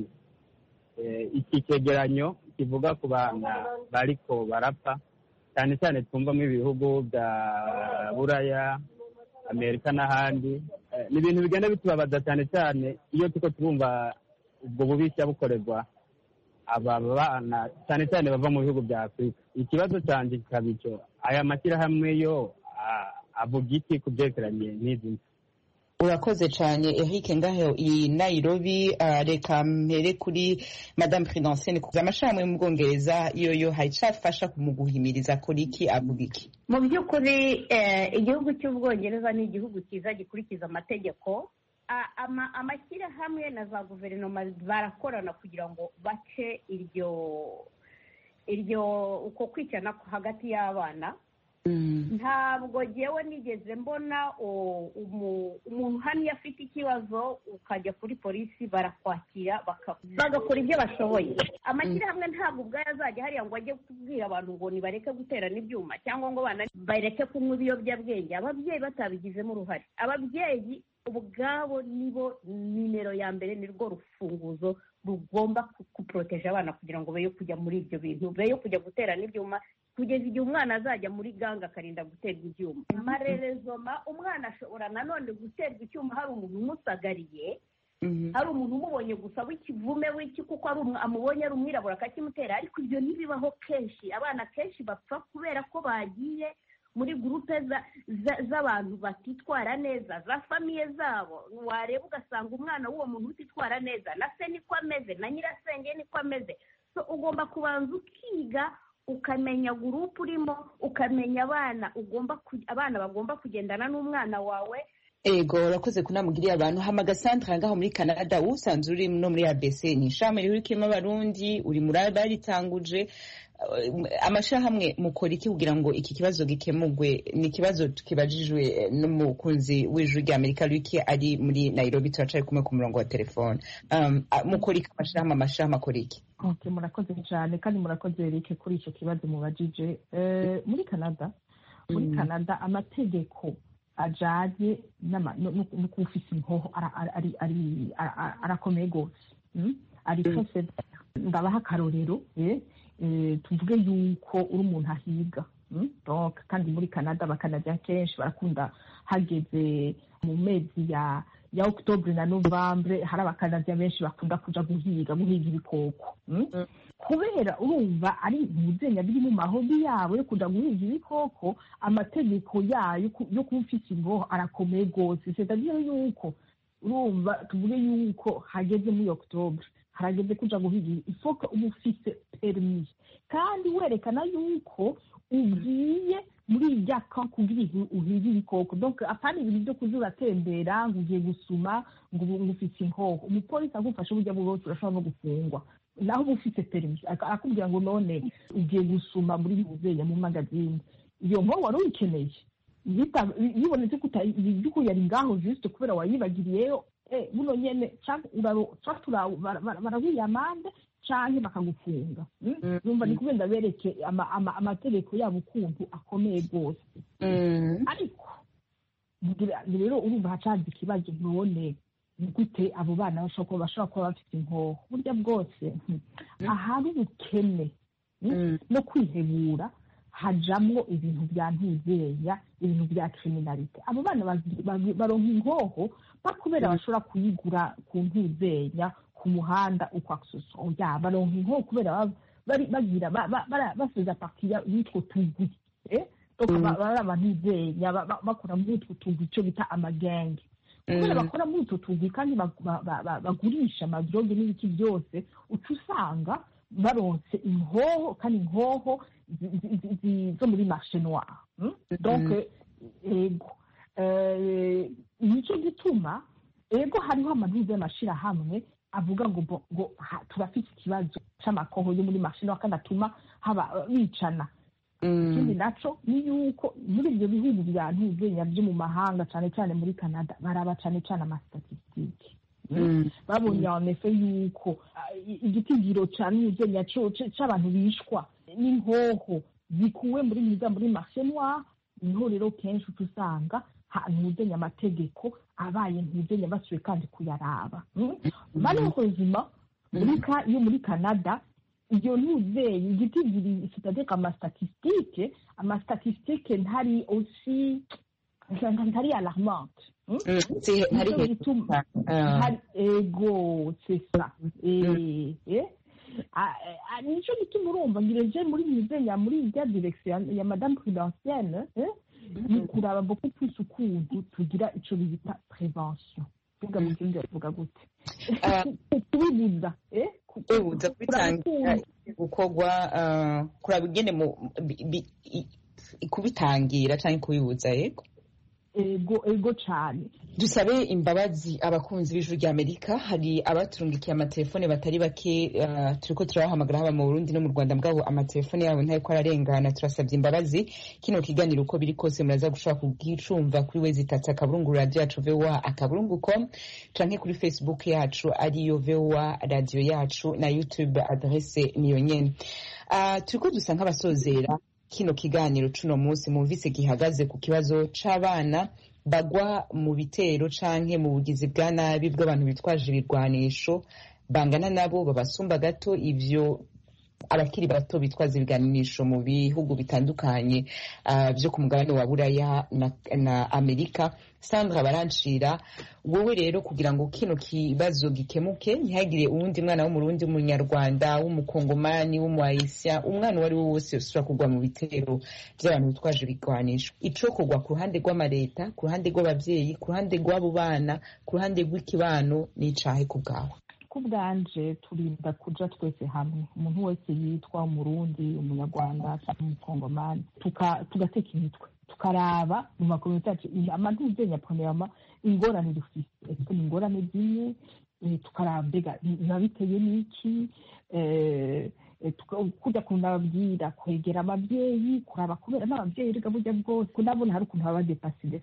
iki cyegeranyo kivuga ku bana bariko barapfa cyane cyane twumva mu bihugu bya Buraya Amerika n'ahandi ni ibintu bigenda bitubabaza cyane cyane iyo tuko turumva ubwo bubishya bukorerwa aba bana cyane cyane bava mu bihugu bya Afurika. Ikibazo cyanjye kikaba icyo aya mashyirahamwe yo avuga iki ku byerekeranye n'izi. urakoze cyane Eric ngaho i Nairobi. Uh, reka mpere kuri Madame Prudentienne kuza amashami mu Bwongereza yoyo hayicafasha kumuguhimiriza kuri iki avuga iki. Mu by'ukuri igihugu cy'Ubwongereza ni igihugu cyiza gikurikiza amategeko. Amashyirahamwe na za guverinoma barakorana kugira ngo bace iryo iryo uko kwicana hagati y'abana. Ntabwo ngewe nigeze mbona umuntu hano afite ikibazo ukajya kuri polisi barakwakira bagakora ibyo bashoboye. Amashyirahamwe ntabwo ubwayo azajya hariya ngo ajye kubwira abantu ngo nibareke guterana ibyuma cyangwa ngo abana bareke kunywa ibiyobyabwenge ababyeyi batabigizemo uruhare. Ababyeyi ubwabo nibo nimero ya mbere, nirwo rufunguzo rugomba kuporoteje abana kugira ngo beyo kujya muri ibyo bintu, beyo kujya guterana ibyuma kugeza igihe umwana azajya muri ganga akarinda guterwa ibyuma. Amarerezoma umwana ashobora nanone guterwa icyuma hari umuntu umusagariye, hari umuntu umubonye gusa w'ikivume w'iki kuko amubonye ari umwirabura akakimutera, ariko ibyo ntibibaho kenshi. Abana kenshi bapfa kubera ko bagiye muri gurupe z'abantu batitwara neza, za famiye zabo. Wareba ugasanga umwana w'uwo muntu utitwara neza na se niko ameze na nyirasenge niko ameze. So ugomba kubanza ukiga ukamenya gurupe urimo, ukamenya abana ugomba abana bagomba kugendana n'umwana wawe. Ego urakoze kunamugiriye abantu. Hamaga Centre ngaho muri Canada usanzwe uri no muri A B C ni shame riri kirimo abarundi uri muri baritanguje amashahamwe mukora iki kugira ngo iki kibazo gikemugwe? Ni kibazo kibajijwe n'umukunzi w'ijwi rya Amerika Luki ari muri Nairobi, turacaye kumwe ku murongo wa telefone. Um, mukora iki amashahamwe amashahamwe akora iki? Okay, murakoze cyane kandi murakoze Eric kuri icyo kibazo mubajije. Eh, muri Canada muri mm. Canada amategeko ajaje no kufisa inhoho ari ari arakomeye gose. Ari fose ndabaha karorero eh tuvuge yuko uri umuntu ahiga. Donc kandi muri Canada bakanajya kenshi barakunda hageze mu mezi ya ya October na November hari abakanadiya benshi bakunda kuja guhiga guhiga ibikoko. Kubera urumva ari muzenya biri mu mahobi yabo yo kuja guhiga ibikoko, amategeko yayo yo kumfisa ingo arakomeye gose. C'est-à-dire yuko urumva tuvuge yuko hageze muri October harageze kuja guhiga ifoka ubufise permis kandi werekana yuko ugiye muri irya ka kugira uhiga ibikoko. Donc apana ibintu byo kuzura tembera ngo ugiye gusuma ngo ngufise inhoho, umupolisi agufasha burya bwo turashobora no gufungwa naho ubufise permis akubwira ngo none ugiye gusuma muri muzeya mu magazine. Iyo nko wari ukeneye yibonetse kuko yari ngaho juste kubera wayibagiriyeyo eh buno nyene cyangwa uraro twatura barawiyamande cyangwa bakagufunga. Numva ni kubenda bereke amategeko yabo ukuntu akomeye gose. Ariko rero urumva hacaje ikibazo none gute abo bana bashobora bashobora kuba bafite inhoho burya bwose ahari ubukene no kwihebura hajamwo ibintu bya ntizeya, ibintu bya criminality. Abo bana baronka inhoho bakubera bashobora kuyigura ku ntizeya ku muhanda ukwakususo oya baronka inhoho kubera bari bagira basubiza parti y'utwo tugwi eh donc bari abantizeya bakora muri utwo tugwi cyo bita amagenge. Kubera bakora muri utwo tugwi kandi bagurisha amadroge n'ibiki byose uca usanga baronse inhoho kandi inhoho zo muri marché noir. Donc ego nicyo gituma ego hariho amaduze y'amashira hamwe avuga ngo ngo turafite ikibazo cy'amakoho yo muri marché noir kandi atuma haba bicana. Ikindi naco ni yuko muri ibyo bihugu bya ntuzenya byo mu mahanga cyane cyane muri Canada baraba cyane cyane amastatistike. Babonye amefe yuko igitigiro cyane ntuzenya cy'abantu bishwa n'inhoho zikuwe muri miza muri marché noir. Niho rero kenshi usanga ntuzenya amategeko abaye ntuzenya basuye kandi kuyaraba. Bari ubuzima yo muri Canada iyo ntuzeye igitigiri kitadeka amastatistike amastatistike ntari aussi ntari alarmante. Ego c'est ça. Eh eh nicyo gituma urumva ngireje muri muzenya muri ya direction ya Madame Prudentienne ni kuraba beaucoup plus ukuntu tugira ico bita prevention tuga mu kindi bavuga gute kubibuza eh kubibuza kubitangira gukorwa kuraba ingene kubitangira canke kubibuza yego ego ego cyane. Dusabe imbabazi abakunzi b'ijuru rya Amerika, hari abaturungikiye amatelefone batari bake, uh, turiko turabahamagara haba mu Burundi no mu Rwanda, mugabo amatelefone yabo ntayo ko ararengana. Turasabye imbabazi. Kino kiganiro uko biri kose muraza gushobora kugicumva kuri wezi itatu akaburungu radio yacu V O A akaburungu com canke kuri Facebook yacu ariyo V O A radio yacu, na YouTube adresse niyo nyene. Uh, turiko dusa nk'abasozera kino kiganiro cuno munsi. Mumvise gihagaze ku kibazo c'abana bagwa mu bitero canke mu bugizi bwa nabi bw'abantu bitwaje ibirwanisho bangana nabo babasumba gato, ivyo abakiri bato bitwaza ibiganisho mu bihugu bitandukanye uh, byo ku mugabane wa Buraya na, na Amerika. Sandra Baranshira, wowe rero kugira ngo kino kibazo gikemuke ntihagire uwundi mwana w'umurundi, w'umunyarwanda, w'umukongomani, w'umuhaisya, umwana wari wo wose usura kugwa mu bitero by'abantu bitwaje ibigwanisho, ico kugwa ku ruhande rw'amareta, ku ruhande rw'abavyeyi, ku ruhande rw'abo bana, ku ruhande rw'ikibano, n'icahe ku bwawe? Ku bwanje turinda kuja twese hamwe, umuntu wese yitwa umurundi, umunyarwanda cyangwa umukongomani, tugateka imitwe tukaraba mu makomite yacu amantuze nyaponema ingorane dufise, ese ingorane zimwe, tukaraba mbega biba biteye n'iki, kujya kunababwira, kwegera ababyeyi, kuraba kubera n'ababyeyi rega burya bwose kunabona hari ukuntu baba depaside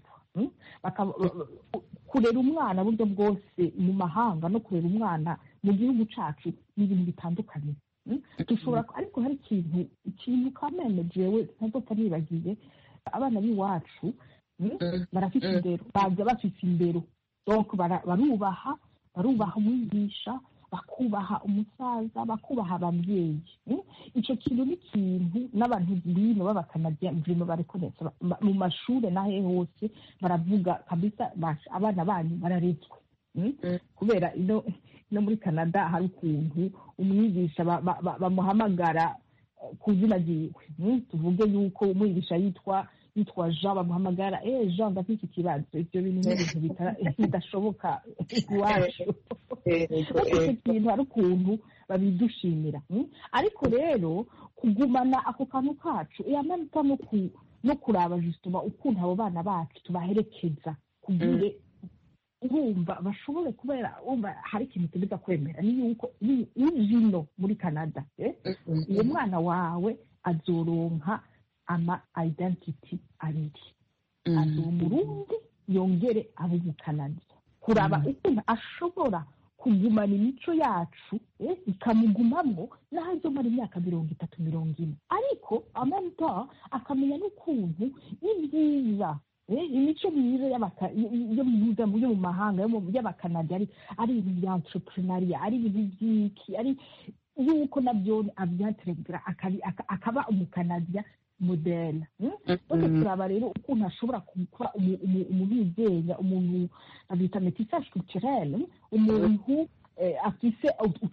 kurera umwana buryo bwose mu mahanga no kurera umwana mu gihugu cacu ni ibintu bitandukanye. Dushobora ariko hari ikintu ikintu kamene jewe ntazopfa nibagiye, abana b'iwacu barafite indero, baza bafite indero, donc barubaha barubaha umwigisha, bakubaha umusaza, bakubaha ababyeyi. Ico kintu ni kintu n'abantu bino b'abakanadiya vrimo barekonesa mu mashure nahe hose baravuga kabisa, abana banyu bararetswe kubera ino no muri Canada hari ukuntu umwigisha bamuhamagara ku zina ryiwe, tuvuge yuko umwigisha yitwa yitwa Jean, bamuhamagara eh Jean ndafite ikibazo. Ibyo bintu n'ibintu bidashoboka iwacu. Icyo kintu hari ukuntu babidushimira, ariko rero kugumana ako kantu kacu yamanita no kuraba justement ukuntu abo bana bacu tubaherekeza kugira urumva bashobore, kubera umva hari ikintu tubiza kwemera ni yuko ujino muri Canada uwo mwana wawe azoronka ama identity abiri, azo umurundi yongere abo mu Canada, kuraba ukuntu ashobora kugumana imico yacu ikamugumamo nazo muri imyaka mirongo itatu mirongo ine, ariko amanta akamenya n'ukuntu ibyiza imico myiza yo mu mahanga y'abakanadi ari ibintu bya entrepreneuria, ari ibintu by'iki, ari yuko nabyo abyanteregira akaba umukanadiya modele. Bose turaba rero ukuntu ashobora kuba umubizenya, umuntu abita métissage culturel, umuntu afise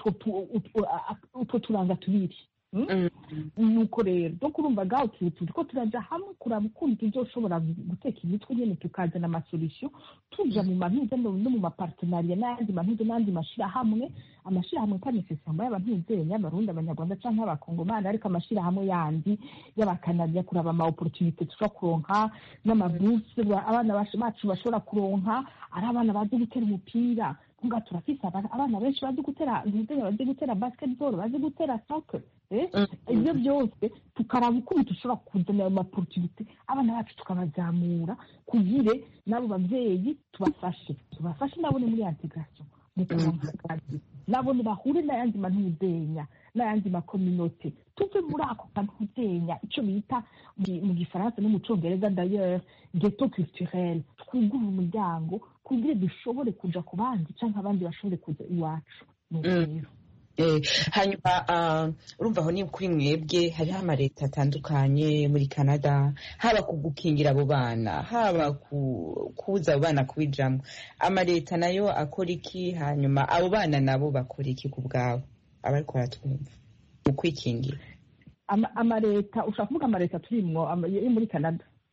utwo turanga tubiri. Nuko rero do kurumva gaho turiko turaja hamwe kuraba ukuntu tuzoshobora guteka imitwe nyene tukazana amasolution, tuja mu mantuze no mu mapartenariya n'ayandi mantuze n'andi mashira hamwe, amashira hamwe kandi sesamba y'abantuzenya abarundi, abanyarwanda canke abakongomani, ariko amashira hamwe yandi y'abakanadiya kuraba ama opportunité tushobora kuronka n'amabourse abana bacu bashobora kuronka, ari abana bazi gutera umupira kunga turafise abana benshi bazi gutera bazi gutera basketball, bazi gutera soccer. Ibyo byose tukaraba ukuntu dushobora kuzana ayo maportunite abana bacu tukabazamura, kugire n'abo babyeyi tubafashe tubafashe nabo muri integration mu kuronka akazi, nabo bahure n'ayandi manuzenya n'ayandi makominote, tuve muri ako kanuzenya icyo bita mu gifaransa no mu congereza d'ailleurs ghetto culturel, twugura umuryango kugira dushobore kuja ku bandi canke abandi bashobore kuza iwacu. Rero Eh, hanyuma urumva aho ni kuri mwebwe hariho amareta atandukanye muri Canada, haba kugukingira abo bana, haba kuza abo bana kubijamwo, amareta nayo akora iki? Hanyuma abo bana nabo bakora iki ku bwabo abariko baratwumva mu kwikingira? Amareta ushaka kuvuga amareta turimwo yo muri Canada?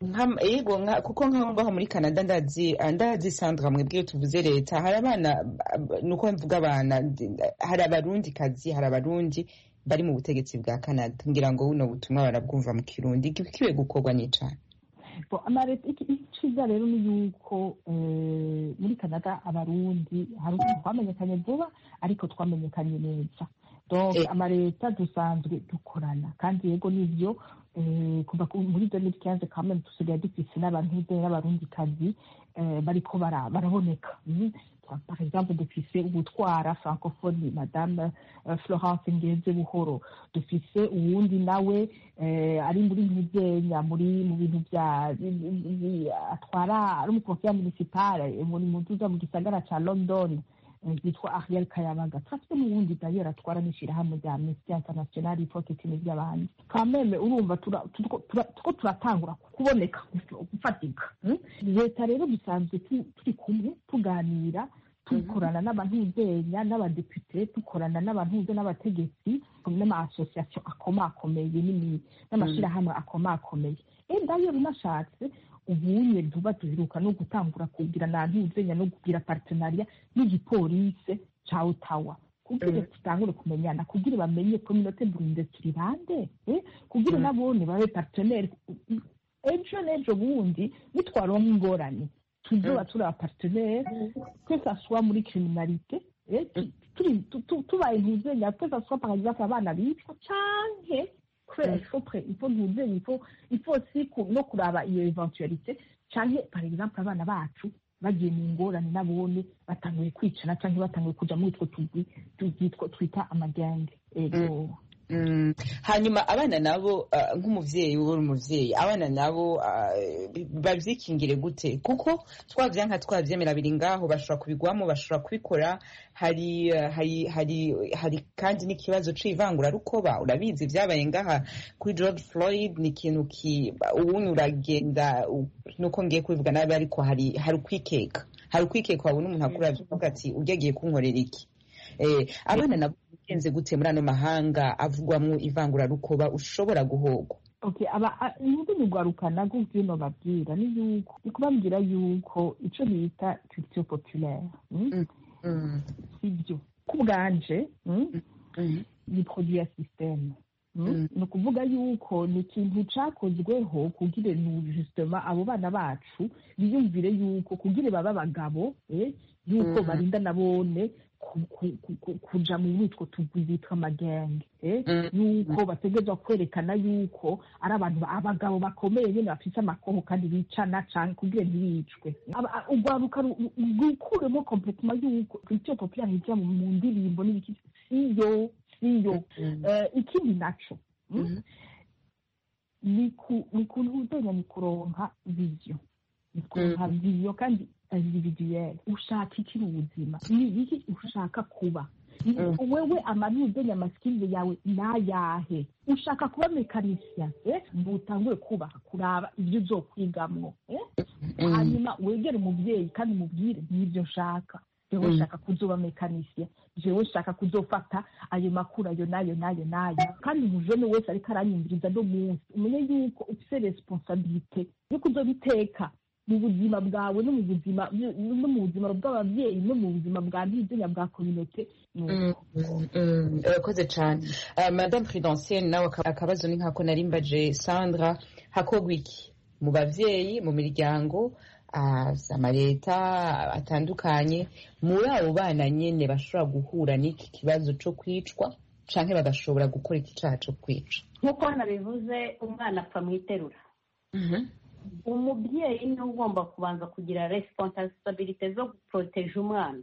yego kuko nk'aho ngaho muri Canada ndazi ndazi Sandra mwebwe tuvuze leta hari abana nuko mvuga abana hari abarundi kazi hari abarundi bari mu butegetsi bwa Canada ngira ngo buno butumwa barabwumva mu Kirundi kiwe gukorwa n'icana bo amareta iciza rero ni yuko muri Canada abarundi hari twamenyekanye vuba ariko twamenyekanye neza donc amareta dusanzwe dukorana kandi yego nivyo kuva muri deux mille quinze quand même tusigaye dufise n'abantu n'abarundi kazi bariko baraboneka par exemple dufise ubutwara francophone madame Florence Ngeze Buhoro dufise uwundi nawe ari muri Ntuzenya muri mu bintu bya atwara ari mu conseil municipal muri mutuza mu gisagara ca London yitwa Ariel Kayabaga twafite n'uwundi d'ailleurs atwara n'ishirahamwe rya Amnesty International ifoketinye by'abandi quand même urumva tuko turatangura kuboneka gufatika leta rero bisanzwe turi kumwe tuganira tukorana n'abantu b'Enya n'abadepute tukorana n'abantu n'abategetsi n'ama association akomakomeye n'amashirahamwe akomakomeye et d'ailleurs nashatse ubunye duba duheruka no gutangura kugira nantu Ntuzenya no kugira partenariat n'igipolice ca Ottawa kugira tutangure kumenyana kugira bamenye communauté burunde turi bande eh kugira nabone babe partenaire ejo nejo bundi nitwaronka ingorane tuzoba turi partenaire que ça soit muri criminalité eh turi tubaye Ntuzenya que ça soit par exemple abana bicwa canke il faut il faut Ntuzenya il faut il faut aussi no kuraba iyo eventualité canke par exemple abana bacu bagiye mu ngorane nabone batanguye kwicana canke batanguye kuja muri utwo tugwi tugitwa twita amagange ego hanyuma abana nabo nk'umuvyeyi w'uri umuvyeyi abana nabo bavyikingire gute kuko twavya nka twavyemera biri ngaho bashobora kubigwamo bashobora kubikora hari hari hari hari kandi n'ikibazo c'ivangura rukoba urabizi vyabaye ngaha kuri George Floyd ni ikintu ki uwunyu uragenda nuko ngiye kubivuga nabi ariko hari hari kwikeka hari kwikeka wabona umuntu akura avuga ati ugiye kunkorera iki eh abana nabo kenze gute muri ano mahanga avugwamwo ivangura rukoba ushobora guhogwa okay aba nuko nugwarukana guvino babwira ni yuko ikubambira yuko ico bita culture populaire sibyo kubganje ni produit ya système no kuvuga yuko ni ikintu cakozweho kugira ni justement abo bana bacu biyumvire yuko kugira baba abagabo eh yuko barinda nabone kuja mu mitwo tugwitwa amagenge eh yuko bategezwa kwerekana yuko ari abantu abagabo bakomeye nyene bafise amakoho kandi bicana cyane kugira ntibicwe ugwaruka gukuremo complètement yuko culture populaire ijya mu ndirimbo n'ibiki siyo siyo ikindi naco ni ku ni kunuzenya ni kuronka vision ni kuronka vision kandi individuel ushaka ikiri ubuzima ni iki ushaka kuba wewe amanuze nyamaskinde yawe nayahe ushaka kuba mekanisya eh mbutanguye kuba kuraba ibyo uzokwigamwo eh hanyuma wegere umuvyeyi kandi mubwire nibyo nshaka jewe nshaka kuzoba mekanisya jewe nshaka kuzofata ayo makuru ayo nayo nayo nayo kandi umujene wese ariko aranyumviriza no munsi umenye yuko ufise responsabilité yo kuzobiteka mu buzima bwawe no mu buzima no mu buzima bw'ababyeyi no mu buzima bwa Ntuzenya bwa communauté urakoze cyane madame Prudentienne nawe akabazo ni nkako nari mbaje Sandra hakogwa iki mu bavyeyi mu miryango amaleta atandukanye muri abo bana nyene bashobora guhura n'iki kibazo co kwicwa canke bagashobora gukora iki caha co kwica nk'uko nabivuze umwana apfa mwiterura umubyeyi niwe ugomba kubanza kugira responsabilité zo guproteje umwana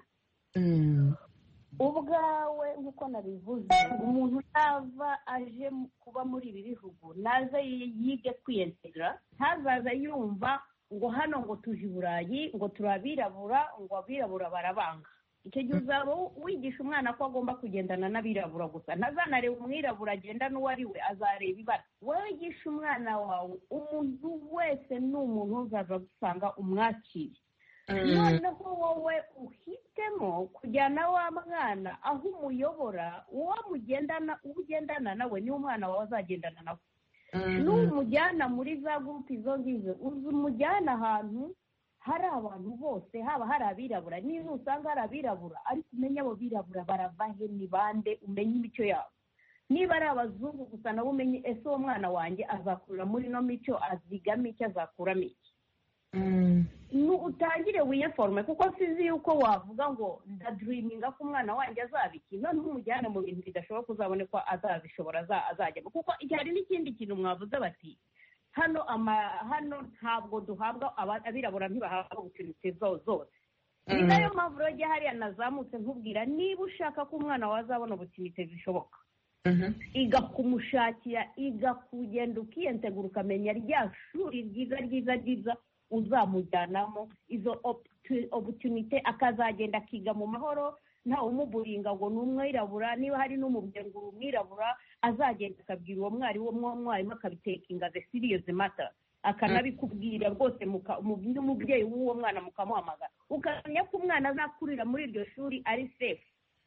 ubwawe nk'uko nabivuze umuntu utava aje kuba muri ibi bihugu naza yige kwiyintegra ntazaza yumva ngo hano ngo tuje i Burayi ngo turabirabura ngo abirabura barabanga icyo gihe uzaba wigisha umwana ko agomba kugendana n'abirabura gusa ntazanareba umwirabura agenda n'uwo ari we azareba ibara wigisha umwana wawe umuntu wese ni umuntu uzaza gusanga umwakire noneho wowe uhitemo kujyana wa mwana aho umuyobora uwo mugendana ugendana nawe niwe umwana wawe azagendana nawe n'umujyana muri za gurupe izo ngizo uzi umujyana ahantu hari abantu bose haba hari abirabura niba usanga hari abirabura ariko umenya abo birabura barava he ni bande umenye imico yabo niba ari abazungu gusa nabo umenye ese uwo mwana wanjye azakurira muri ino mico azigama icyo azakuramo iki utangire wiyeforume kuko sizi yuko wavuga ngo ndadiriminga ko umwana wanjye azabiki noneho umujyane mu bintu bidashobora kuzabone ko azabishobora azajyamo kuko hari n'ikindi kintu mwavuze bati hano ama hano ntabwo duhabwa abirabura ntibahabwa ubutunzi zose ni nayo mpamvu rero hariya nazamutse nkubwira niba ushaka ko umwana wawe azabona ubutunzi bishoboka iga kumushakira iga kugenda ukiyentegura ukamenya rya shuri ryiza ryiza ryiza uzamujyanamo izo opportunity akazagenda akiga mu mahoro ntawe umuburinga ngo ni umwirabura niba hari n'umubwengura umwirabura azagenda akabwira uwo mwarimu uwo mwarimu akabitekinga the serious matter akanabikubwira rwose n'umubyeyi w'uwo mwana mukamuhamagara ukamenya ko umwana azakurira muri iryo shuri ari safe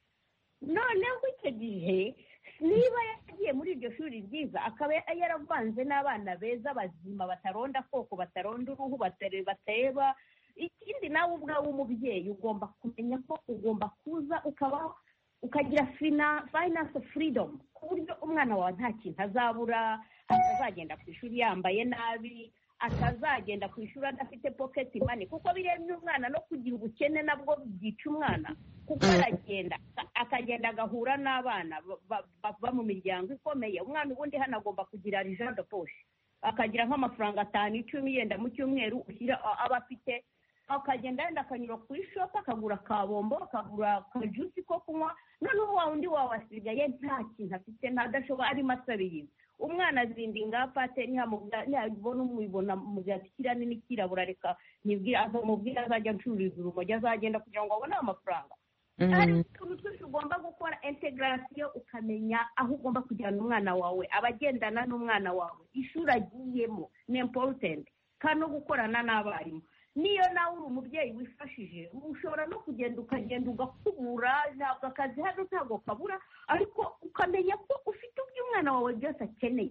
noneho icyo gihe niba yagiye muri iryo shuri ryiza akaba yaravanze n'abana beza bazima bataronda koko bataronda uruhu bateba ikindi nawe ubwawe w'umubyeyi ugomba kumenya ko ugomba kuza ukaba ukagira finance freedom ku buryo umwana wawe nta kintu azabura atazagenda ku ishuri yambaye nabi atazagenda ku ishuri adafite pocket money kuko biremye umwana no kugira ubukene nabwo byica umwana kuko aragenda akagenda agahura n'abana bava mu miryango ikomeye umwana ubundi hano agomba kugira argent de poche akagira nk'amafaranga atanu icumi yenda mu cyumweru ushyira aba afite akagenda yenda akanyura ku ishopu akagura kabombo akagura akajusi ko kunywa noneho wa undi wawe asigaye nta kintu afite ntadashobora arimo asabiye umwana azindi ngapate ntiyabona umubibona mu byatsi kirani n'ikirabura reka ntibwira azamubwira azajya acururiza urumogi azagenda kugira ngo abone amafaranga hari utuntu twinshi ugomba gukora integration ukamenya aho ugomba kujyana umwana wawe abagendana n'umwana wawe ishuri agiyemo ni important kandi no gukorana n'abarimu niyo nawe uri umubyeyi wifashije ushobora no kugenda ukagenda ugakubura ntabwo akazi hano ntabwo kabura ariko ukamenya ko ufite ibyo umwana wawe byose akeneye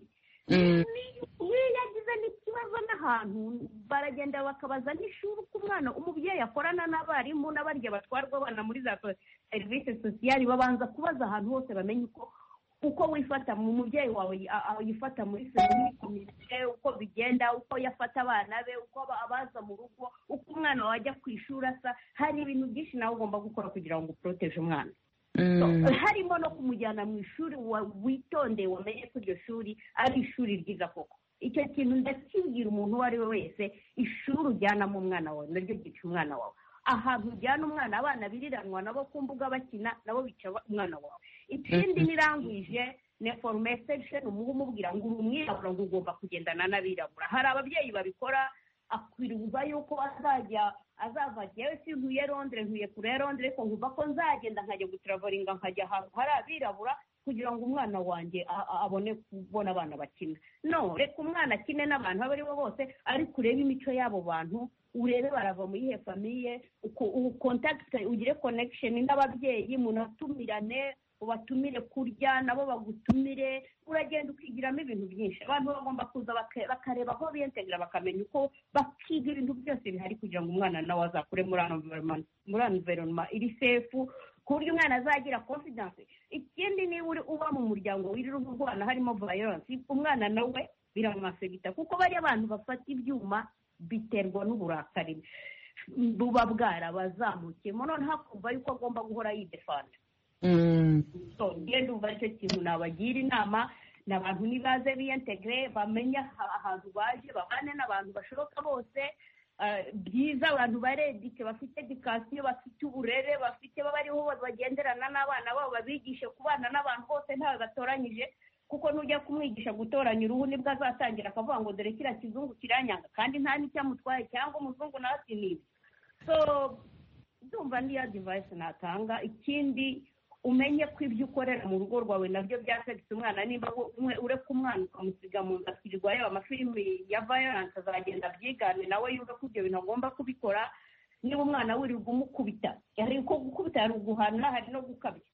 iyo yagize n'ikibazo n'ahantu baragenda bakabaza n'ishuri uko umwana umubyeyi akorana n'abarimu n'abarya batwarwa abana muri za serivisi sosiyali babanza kubaza ahantu hose bamenye uko uko wifata mu mubyeyi wawe yifata muri komite uko bigenda uko yafata abana be uko abaza mu rugo uko umwana wawe ajya ku ishuri asa hari ibintu byinshi nawe ugomba gukora kugira ngo uporoteje umwana harimo no kumujyana mu ishuri witondeye wamenye ko iryo shuri ari ishuri ryiza koko icyo kintu ndakibwira umuntu uwo ari we wese ishuri ujyanamo umwana wawe naryo ryica umwana wawe ahantu ujyana umwana abana biriranwa nabo ku mbuga bakina nabo bica umwana wawe ikindi nirangwije ni formation umuha umubwira ngo uri umwirabura ngo ugomba kugendana n'abirabura hari ababyeyi babikora akwiribuza yuko azajya azava yewe si ntuye Londres ntuye kure Londres ko nkumva ko nzagenda nkajya gutravolinga nkajya ahantu hari abirabura kugira ngo umwana wanjye abone kubona abana bakina no reka umwana akine n'abantu abo ari bo bose ariko urebe imico y'abo bantu urebe barava mu yihe famiye uko contact ugire connection n'ababyeyi munatumirane ubatumire kurya nabo bagutumire uragenda ukigiramo ibintu byinshi abantu bagomba kuza bakareba aho biyentegera bakamenya uko bakiga ibintu byose bihari kugira ngo umwana nawe azakure muri environment muri environment iri safe ku buryo umwana azagira confidence ikindi niba uri uba mu muryango w'iruru rwanda harimo violence umwana nawe biramwafegita kuko bari abantu bafata ibyuma biterwa n'uburakari buba bwarabazamukiyemo noneho hakumva yuko agomba guhora yidefanda so ngenda umva icyo kintu nabagira inama n'abantu nibaze biyentegre bamenya ahantu baje babane n'abantu bashoboka bose byiza abantu baredike bafite edikasiyo bafite uburere bafite bariho bagenderana n'abana babo babigishe kubana n'abantu bose ntawe batoranyije kuko nujya kumwigisha gutoranya uruhu nibwo azatangira akavuga ngo dore kiriya kizungu kiranyanga kandi nta n'icyamutwaye cyangwa umuzungu nawe sinizi so ndumva niyo device natanga ikindi umenye ko ibyo ukorera mu rugo rwawe nabyo byasegetse umwana nimba ureka umwana ukamusiga mu nzu akirirwa areba amafilimi ya violence azagenda abyigane nawe yumva ko ibyo bintu agomba kubikora niba umwana wirirwa umukubita hari ko gukubita hari uguhana hari no gukabya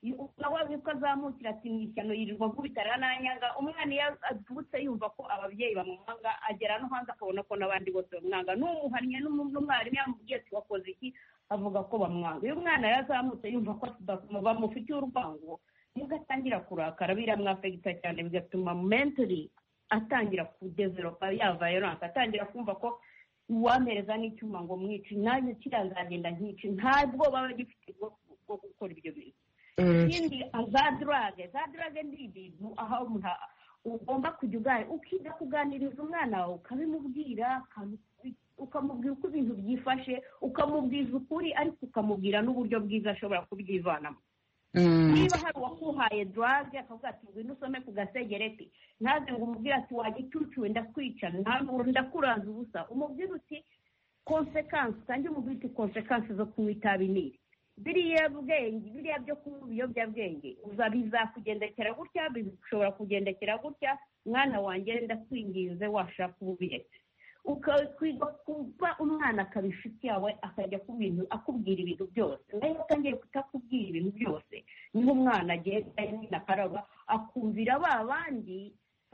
nawe wiko azamukira ati mu ishyano yirirwa nkubitara n'anyanga. Umwana iyo avutse yumva ko ababyeyi bamwanga, agera no hanze akabona ko n'abandi bose bamwanga. N'umuhannye n'umwarimu yamubwiye ati wakoze iki, avuga ko bamwanga. Iyo umwana yazamutse yumva ko bamufitiye urwango, nibwo atangira kurakara, biramwafegita cyane, bigatuma mentally atangira kudevelopa ya violence, atangira kumva ko uwampereza n'icyuma ngo mwici nanjye kirazagenda nkici, ntabwo baba gifite bwo gukora ibyo bintu. Ikindi za drage za drage ndi ibintu aho umuntu ugomba kujya uganira, ukiga kuganiriza umwana wawe ukabimubwira, ukamubwira uko ibintu byifashe, ukamubwiza ukuri, ariko ukamubwira n'uburyo bwiza ashobora kubyivanamo. Niba hari uwakuhaye drage akavuga ati ngwino usome ku gasegereti, ntaze ngo umubwire ati wagicucuwe ndakwica, ndakuraza ubusa. Umubwire uti consequence, kandi umubwire uti consequence zo kunywa itabi niri biriya bwenge, biriya byo kunywa ibiyobyabwenge bizakugendekera gutya, bishobora kugendekera gutya, mwana wanjye ndakwinginze washaka ububiretse. Ukakwiga kuba umwana akaba inshuti yawe, akajya akubwira ibintu byose. Nayo atangiye kutakubwira ibintu byose, niho umwana agenda nyine akaraba, akumvira ba bandi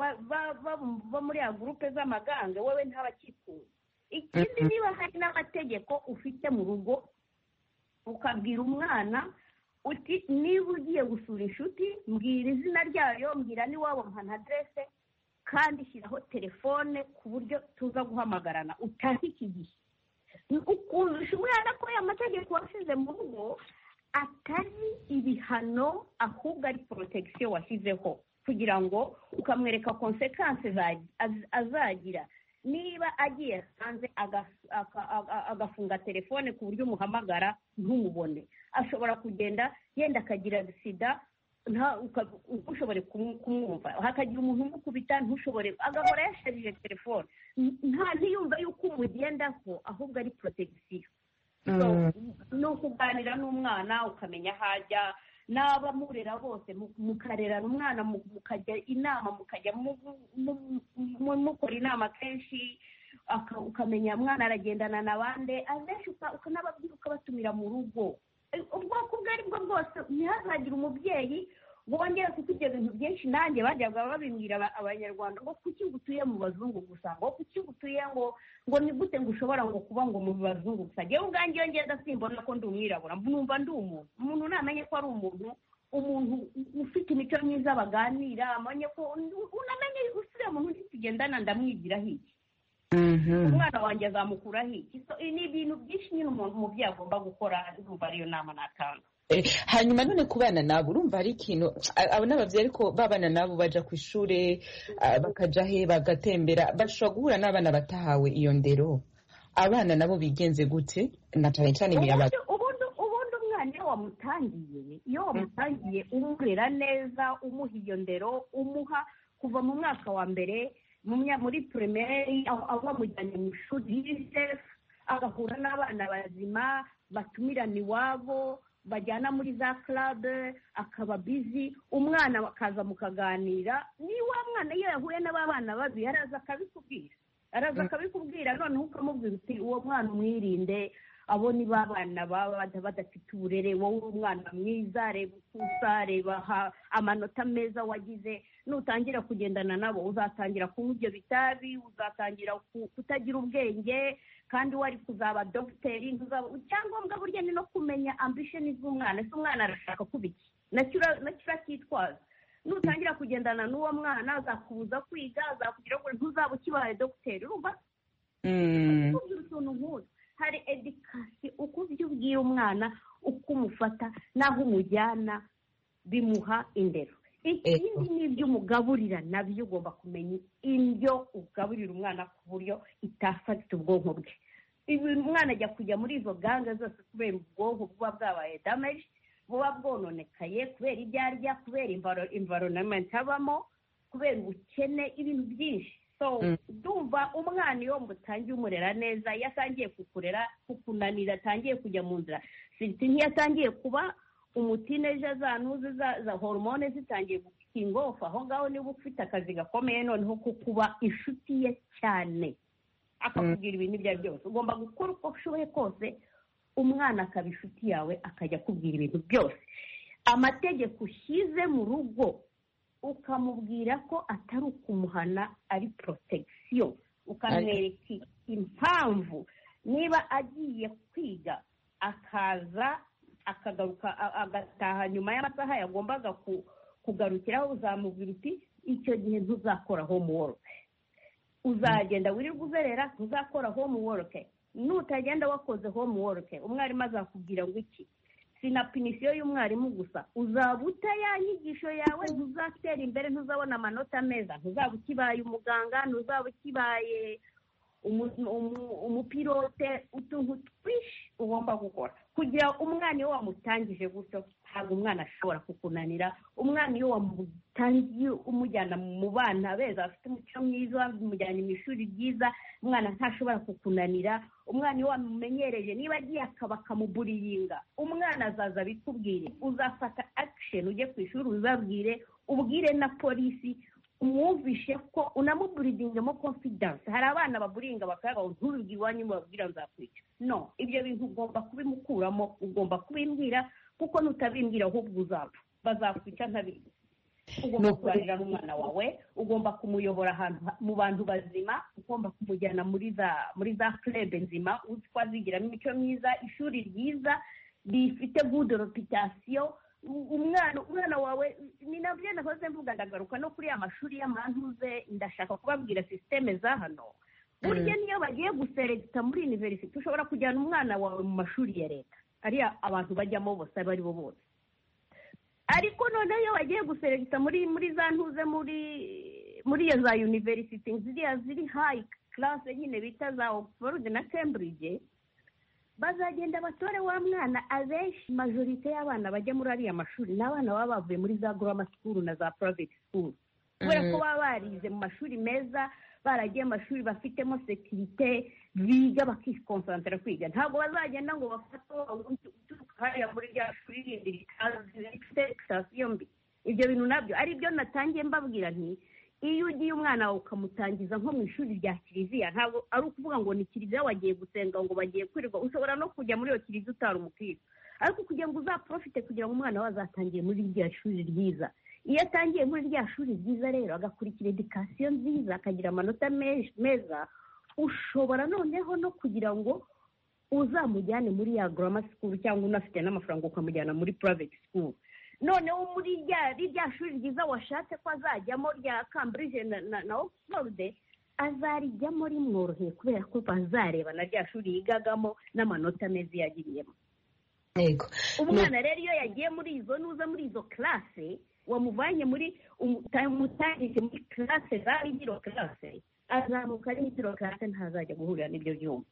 bo muri ya gurupe z'amagange, wowe ntabakikuye. Ikindi, niba hari n'amategeko ufite mu rugo, ukabwira umwana uti niba ugiye gusura inshuti, mbwira izina ryayo, mbwira n'iwabo mpana adresse, kandi shyiraho telefone ku buryo tuza guhamagarana, utahe iki gihe. Ukumvisha umwana ko aya mategeko washyize mu rugo atari ibihano, ahubwo ari protection washyizeho, kugira ngo ukamwereka consequences azagira niba agiye hanze agafunga telefone ku buryo umuhamagara ntumubone. Ashobora kugenda yenda akagira sida, ntushobore kumwumva, hakagira umuntu umukubita ntushobore, agahora yasharije telefone, nta ntiyumva yuko umugendaho, ahubwo ari protection. Ni ukuganira n'umwana ukamenya aho ajya, n'abamurera bose mukarerana umwana, mukajya inama, mukajya mukora inama kenshi, ukamenya mwana aragendana n'abandi, abenshi ukanababwira ukabatumira mu rugo. Ubwoko ubwo ari bwo bwose, ntihazagire umubyeyi wongera kuko ibyo bintu byinshi nanjye bajyaga babimbwira Abanyarwanda ngo kuki ngutuye mu bazungu gusa, ngo kuki ngutuye ngo ngo ni gute ngo ushobora ngo kuba ngo mu bazungu gusa. Njyewe ubwanjye iyo ngenda simbona ko ndi umwirabura, numva ndi umuntu. Umuntu namenye ko ari umuntu, umuntu ufite imico myiza baganira, amenye ko unamenye usire muntu tugendana ndamwigiraho iki, umwana wanjye azamukuraho iki. Ni ibintu byinshi nyine umuntu umubyeyi agomba gukora, numva ariyo nama natanga. Hanyuma none ku bana nabo urumva ari ikintu, abo n'ababyeyi ariko babana nabo baja ku ishure bakaja he bagatembera, bashobora guhura n'abana batahawe iyo ndero, abana nabo bigenze gute na cyane cyane imiyabaga? Ubundi ubundi umwana iyo wamutangiye iyo wamutangiye umurera neza, umuha iyo ndero, umuha kuva mu mwaka wa mbere muri primaire, aho bamujyanye mu ishuri agahura n'abana bazima batumirana iwabo, bajyana muri za club, akaba busy, umwana akaza mukaganira. Ni wa mwana iyo yahuye n'abana babi araza akabikubwira, araza akabikubwira noneho ukamubwira uti uwo mwana umwirinde, abo ni babana baba badafite uburere, wowe umwana mwiza, reba ukusa, reba amanota meza wagize. Nutangira kugendana nabo uzatangira kunywa ibyo bitabi, uzatangira kutagira ubwenge, kandi wari kuzaba dogiteri, icyangombwa burya ni no kumenya ambition z'umwana. Se umwana arashaka kubiki, nacyo akitwaza. Nutangira kugendana n'uwo mwana azakubuza kwiga, azakugira ngo ntuzaba ukibaye dogiteri. Urumva utuntu nk'utu, hari education, uko ujya ubwira umwana, uko umufata n'aho umujyana, bimuha indero. Ikindi ni ibyo umugaburira, nabyo ugomba kumenya indyo ugaburira umwana ku buryo itafata ubwonko bwe. Ibintu umwana ajya kujya muri izo ganga zose kubera ubwonko buba bwabaye damage, buba bwononekaye kubera ibyo arya, kubera environment abamo, kubera ubukene, ibintu byinshi. So ndumva umwana iyo mutangiye umurera neza, iyo atangiye kukurera, kukunanira, atangiye kujya mu nzira, sinzi ntiyatangiye kuba umutineje, za nuzi za hormone zitangiye gukinga off, aho ngaho niba ufite akazi gakomeye noneho kukuba inshuti ye cyane, akakubwira ibintu ibyo ari byose. Ugomba gukora uko ushoboye kose umwana akaba inshuti yawe, akajya akubwira ibintu byose. amategeko ushyize mu rugo ukamubwira ko atari ukumuhana ari protection, ukamwereka impamvu. Niba agiye kwiga akaza akagaruka agataha nyuma y'amasaha yagombaga kugarukiraho, uzamubwira uti icyo gihe ntuzakora homework, uzagenda wirirwa uzerera, ntuzakora homework. Nutagenda wakoze homework, umwarimu azakubwira ngo iki? Sinapinisiyo y'umwarimu gusa, uzaba utaya nyigisho yawe, ntuzatera imbere, ntuzabona amanota meza, ntuzaba ukibaye umuganga, ntuzaba ukibaye umupilote. Utuntu twishi ugomba gukora kugira umwana iyo wamutangije gutyo ntabwo umwana ashobora kukunanira. Umwana iyo wamutangiye umujyana mu bana beza bafite umuco mwiza, umujyana mu ishuri ryiza, umwana ntashobora kukunanira. Umwana iyo wamumenyereje, niba agiye akaba akamuburiyinga, umwana azaza bikubwire, uzafata action, ujye ku ishuri uzabwire, ubwire na polisi, umwumvishe ko unamuburidingamo confidence. Hari abana baburinga bakaga ntubibwi iwanyu mubabwira nzakwica. No, ibyo bintu ugomba kubimukuramo, ugomba kubimbwira, kuko nutabimbwira ahubwo uzapfa, bazakwica ntabizi. Ugomba kubarira n'umwana wawe, ugomba kumuyobora ahantu mu bantu bazima, ugomba kumujyana muri za muri za club nzima, uziko azigiramo imico myiza, ishuri ryiza rifite good reputation. Umwana umwana wawe ni nabyo nahoze mvuga, ndagaruka no kuri amashuri y'amantuze, ndashaka kubabwira systeme za hano. Burya niyo bagiye guseregita muri university, ushobora kujyana umwana wawe mu mashuri ya leta, ariya abantu bajyamo bose bari bo bose. Ariko none iyo bagiye guseregita muri muri za ntuze muri muri ya za university ziriya ziri high class nyine bita za Oxford na Cambridge, bazagenda batore wa mwana. Abenshi majorite y'abana bajya muri ariya mashuri n'abana baba bavuye muri za grammar school na za private school, kubera ko baba barize mu mashuri meza, baragiye amashuri bafitemo sekirite, biga bakikonsantra kwiga. Ntabwo bazagenda ngo bafate uturuka hariya muri rya shuri rindi rifite extension mbi. Ibyo bintu nabyo ari byo natangiye mbabwira nti, iyo ugiye umwana wawe ukamutangiza nko mu ishuri rya kiliziya, ntabwo ari ukuvuga ngo ni kiliziya wagiye gusenga ngo bagiye kwirirwa. Ushobora no kujya muri iyo kiliziya utari umukristo, ariko kugira ngo uzaprofite kugira ngo umwana we azatangiye muri rya shuri ryiza. Iyo atangiye muri rya shuri ryiza rero, agakurikira education nziza, akagira amanota meza, ushobora noneho no kugira ngo uzamujyane muri ya grammar school, cyangwa unafite n'amafaranga ukamujyana muri private school. Noneho muri rya rya shuri ryiza washatse ko azajyamo rya Cambridge na, na, na Oxford, azarijyamo rimworoheye kubera ko bazareba na rya shuri yigagamo n'amanota meza yagiriyemo. Yego. Umwana rero iyo yagiye muri izo nuza muri izo classe, wamuvanye muri umutangije muri classe za rigiro classe, azamuka ari rigiro classe, ntazajya guhurira n'ibyo byuma.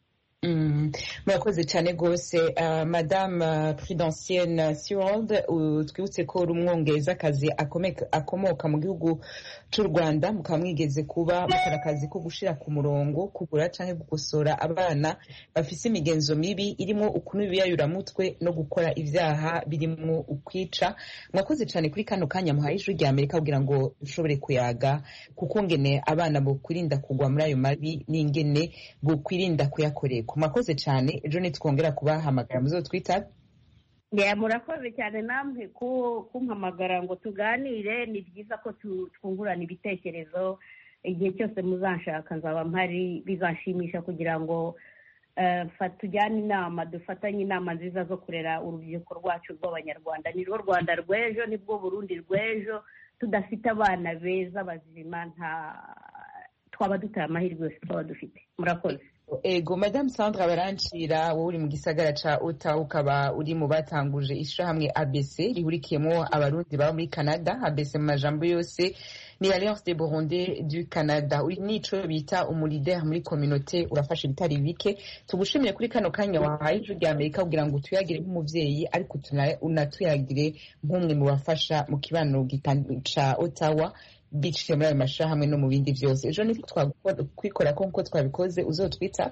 Murakoze cyane rwose. Madame Prudentienne Sirold, twibutse ko uri umwongerezakazi akomoka mu gihugu cy'u Rwanda, mukaba mwigeze kuba mukora akazi ko gushira ku murongo, kugura cyangwa gukosora abana bafise imigenzo mibi irimo ukunywa ibiyayuramutwe no gukora ibyaha birimo ukwica. Mwakoze cyane kuri kano kanya muhaye ijwi rya Amerika kugira ngo dushobore kuyaga kuko ngene abana bo kwirinda kugwa muri ayo mabi n'ingene bo kwirinda kuyakoreka. Mwakoze cyane, ejo nitwongera kubahamagara muzotwita. Ya, murakoze cyane namwe kumpamagara ngo tuganire. Ni byiza ko twungurana ibitekerezo, igihe cyose muzanshaka nzaba mpari, bizanshimisha kugira ngo tujyane inama, dufatanye inama nziza zo kurera urubyiruko rwacu rw'Abanyarwanda. Ni rwo Rwanda rw'ejo, nibwo Burundi rw'ejo. Tudafite abana beza bazima, nta twaba dutaye amahirwe yose twaba dufite. Murakoze. Ego, Madame Sandra Baranshira, wowe uri mu gisagara ca Ottawa, ukaba uri mu batanguje ishirahamwe A B C rihurikiyemo abarundi baba muri Canada. A B C mu majambo yose ni Alliance des Burundais du Canada. Uri nico bita umulider muri communauté, urafasha bitari bike. Tugushimire kuri kano kanya wahaye ijwi rya Amerika kugira ngo tuyagire nk'umuvyeyi, ariko unatuyagire nk'umwe mu bafasha mu kibano ca Ottawa biciye muri ayo mashirahamwe no mu bindi byose. Ejo niko twakwikora ko nko twabikoze, uzotwita.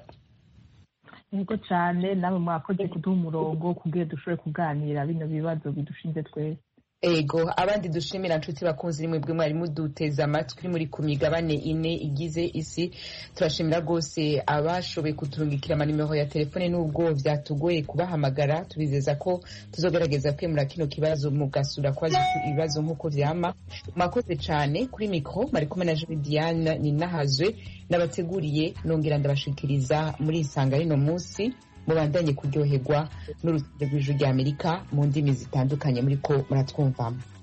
Niko cyane, nawe mwakoze kuduha umurongo kugira dushobore kuganira bino bibazo bidushinze twese. ego abandi dushimira nshuti bakunzi rimwe bwe mwari muduteza amatwi muri ku migabane ine igize isi. Turashimira rwose abashoboye kuturungikira amanimero ya telefone n'ubwo byatugoye kubahamagara. Tubizeza ko tuzogerageza kwemura kino kibazo mugasura kwaza ibibazo nk'uko vyama. Mwakoze cyane. Kuri mikro mari kumwe na Diane Ninahazwe nabateguriye nongera ndabashikiriza muri isanga rino munsi. Mubandanye kuryoherwa n'urutonde rw'ijwi ry'Amerika mu ndimi zitandukanye muri ko muratwumvamo.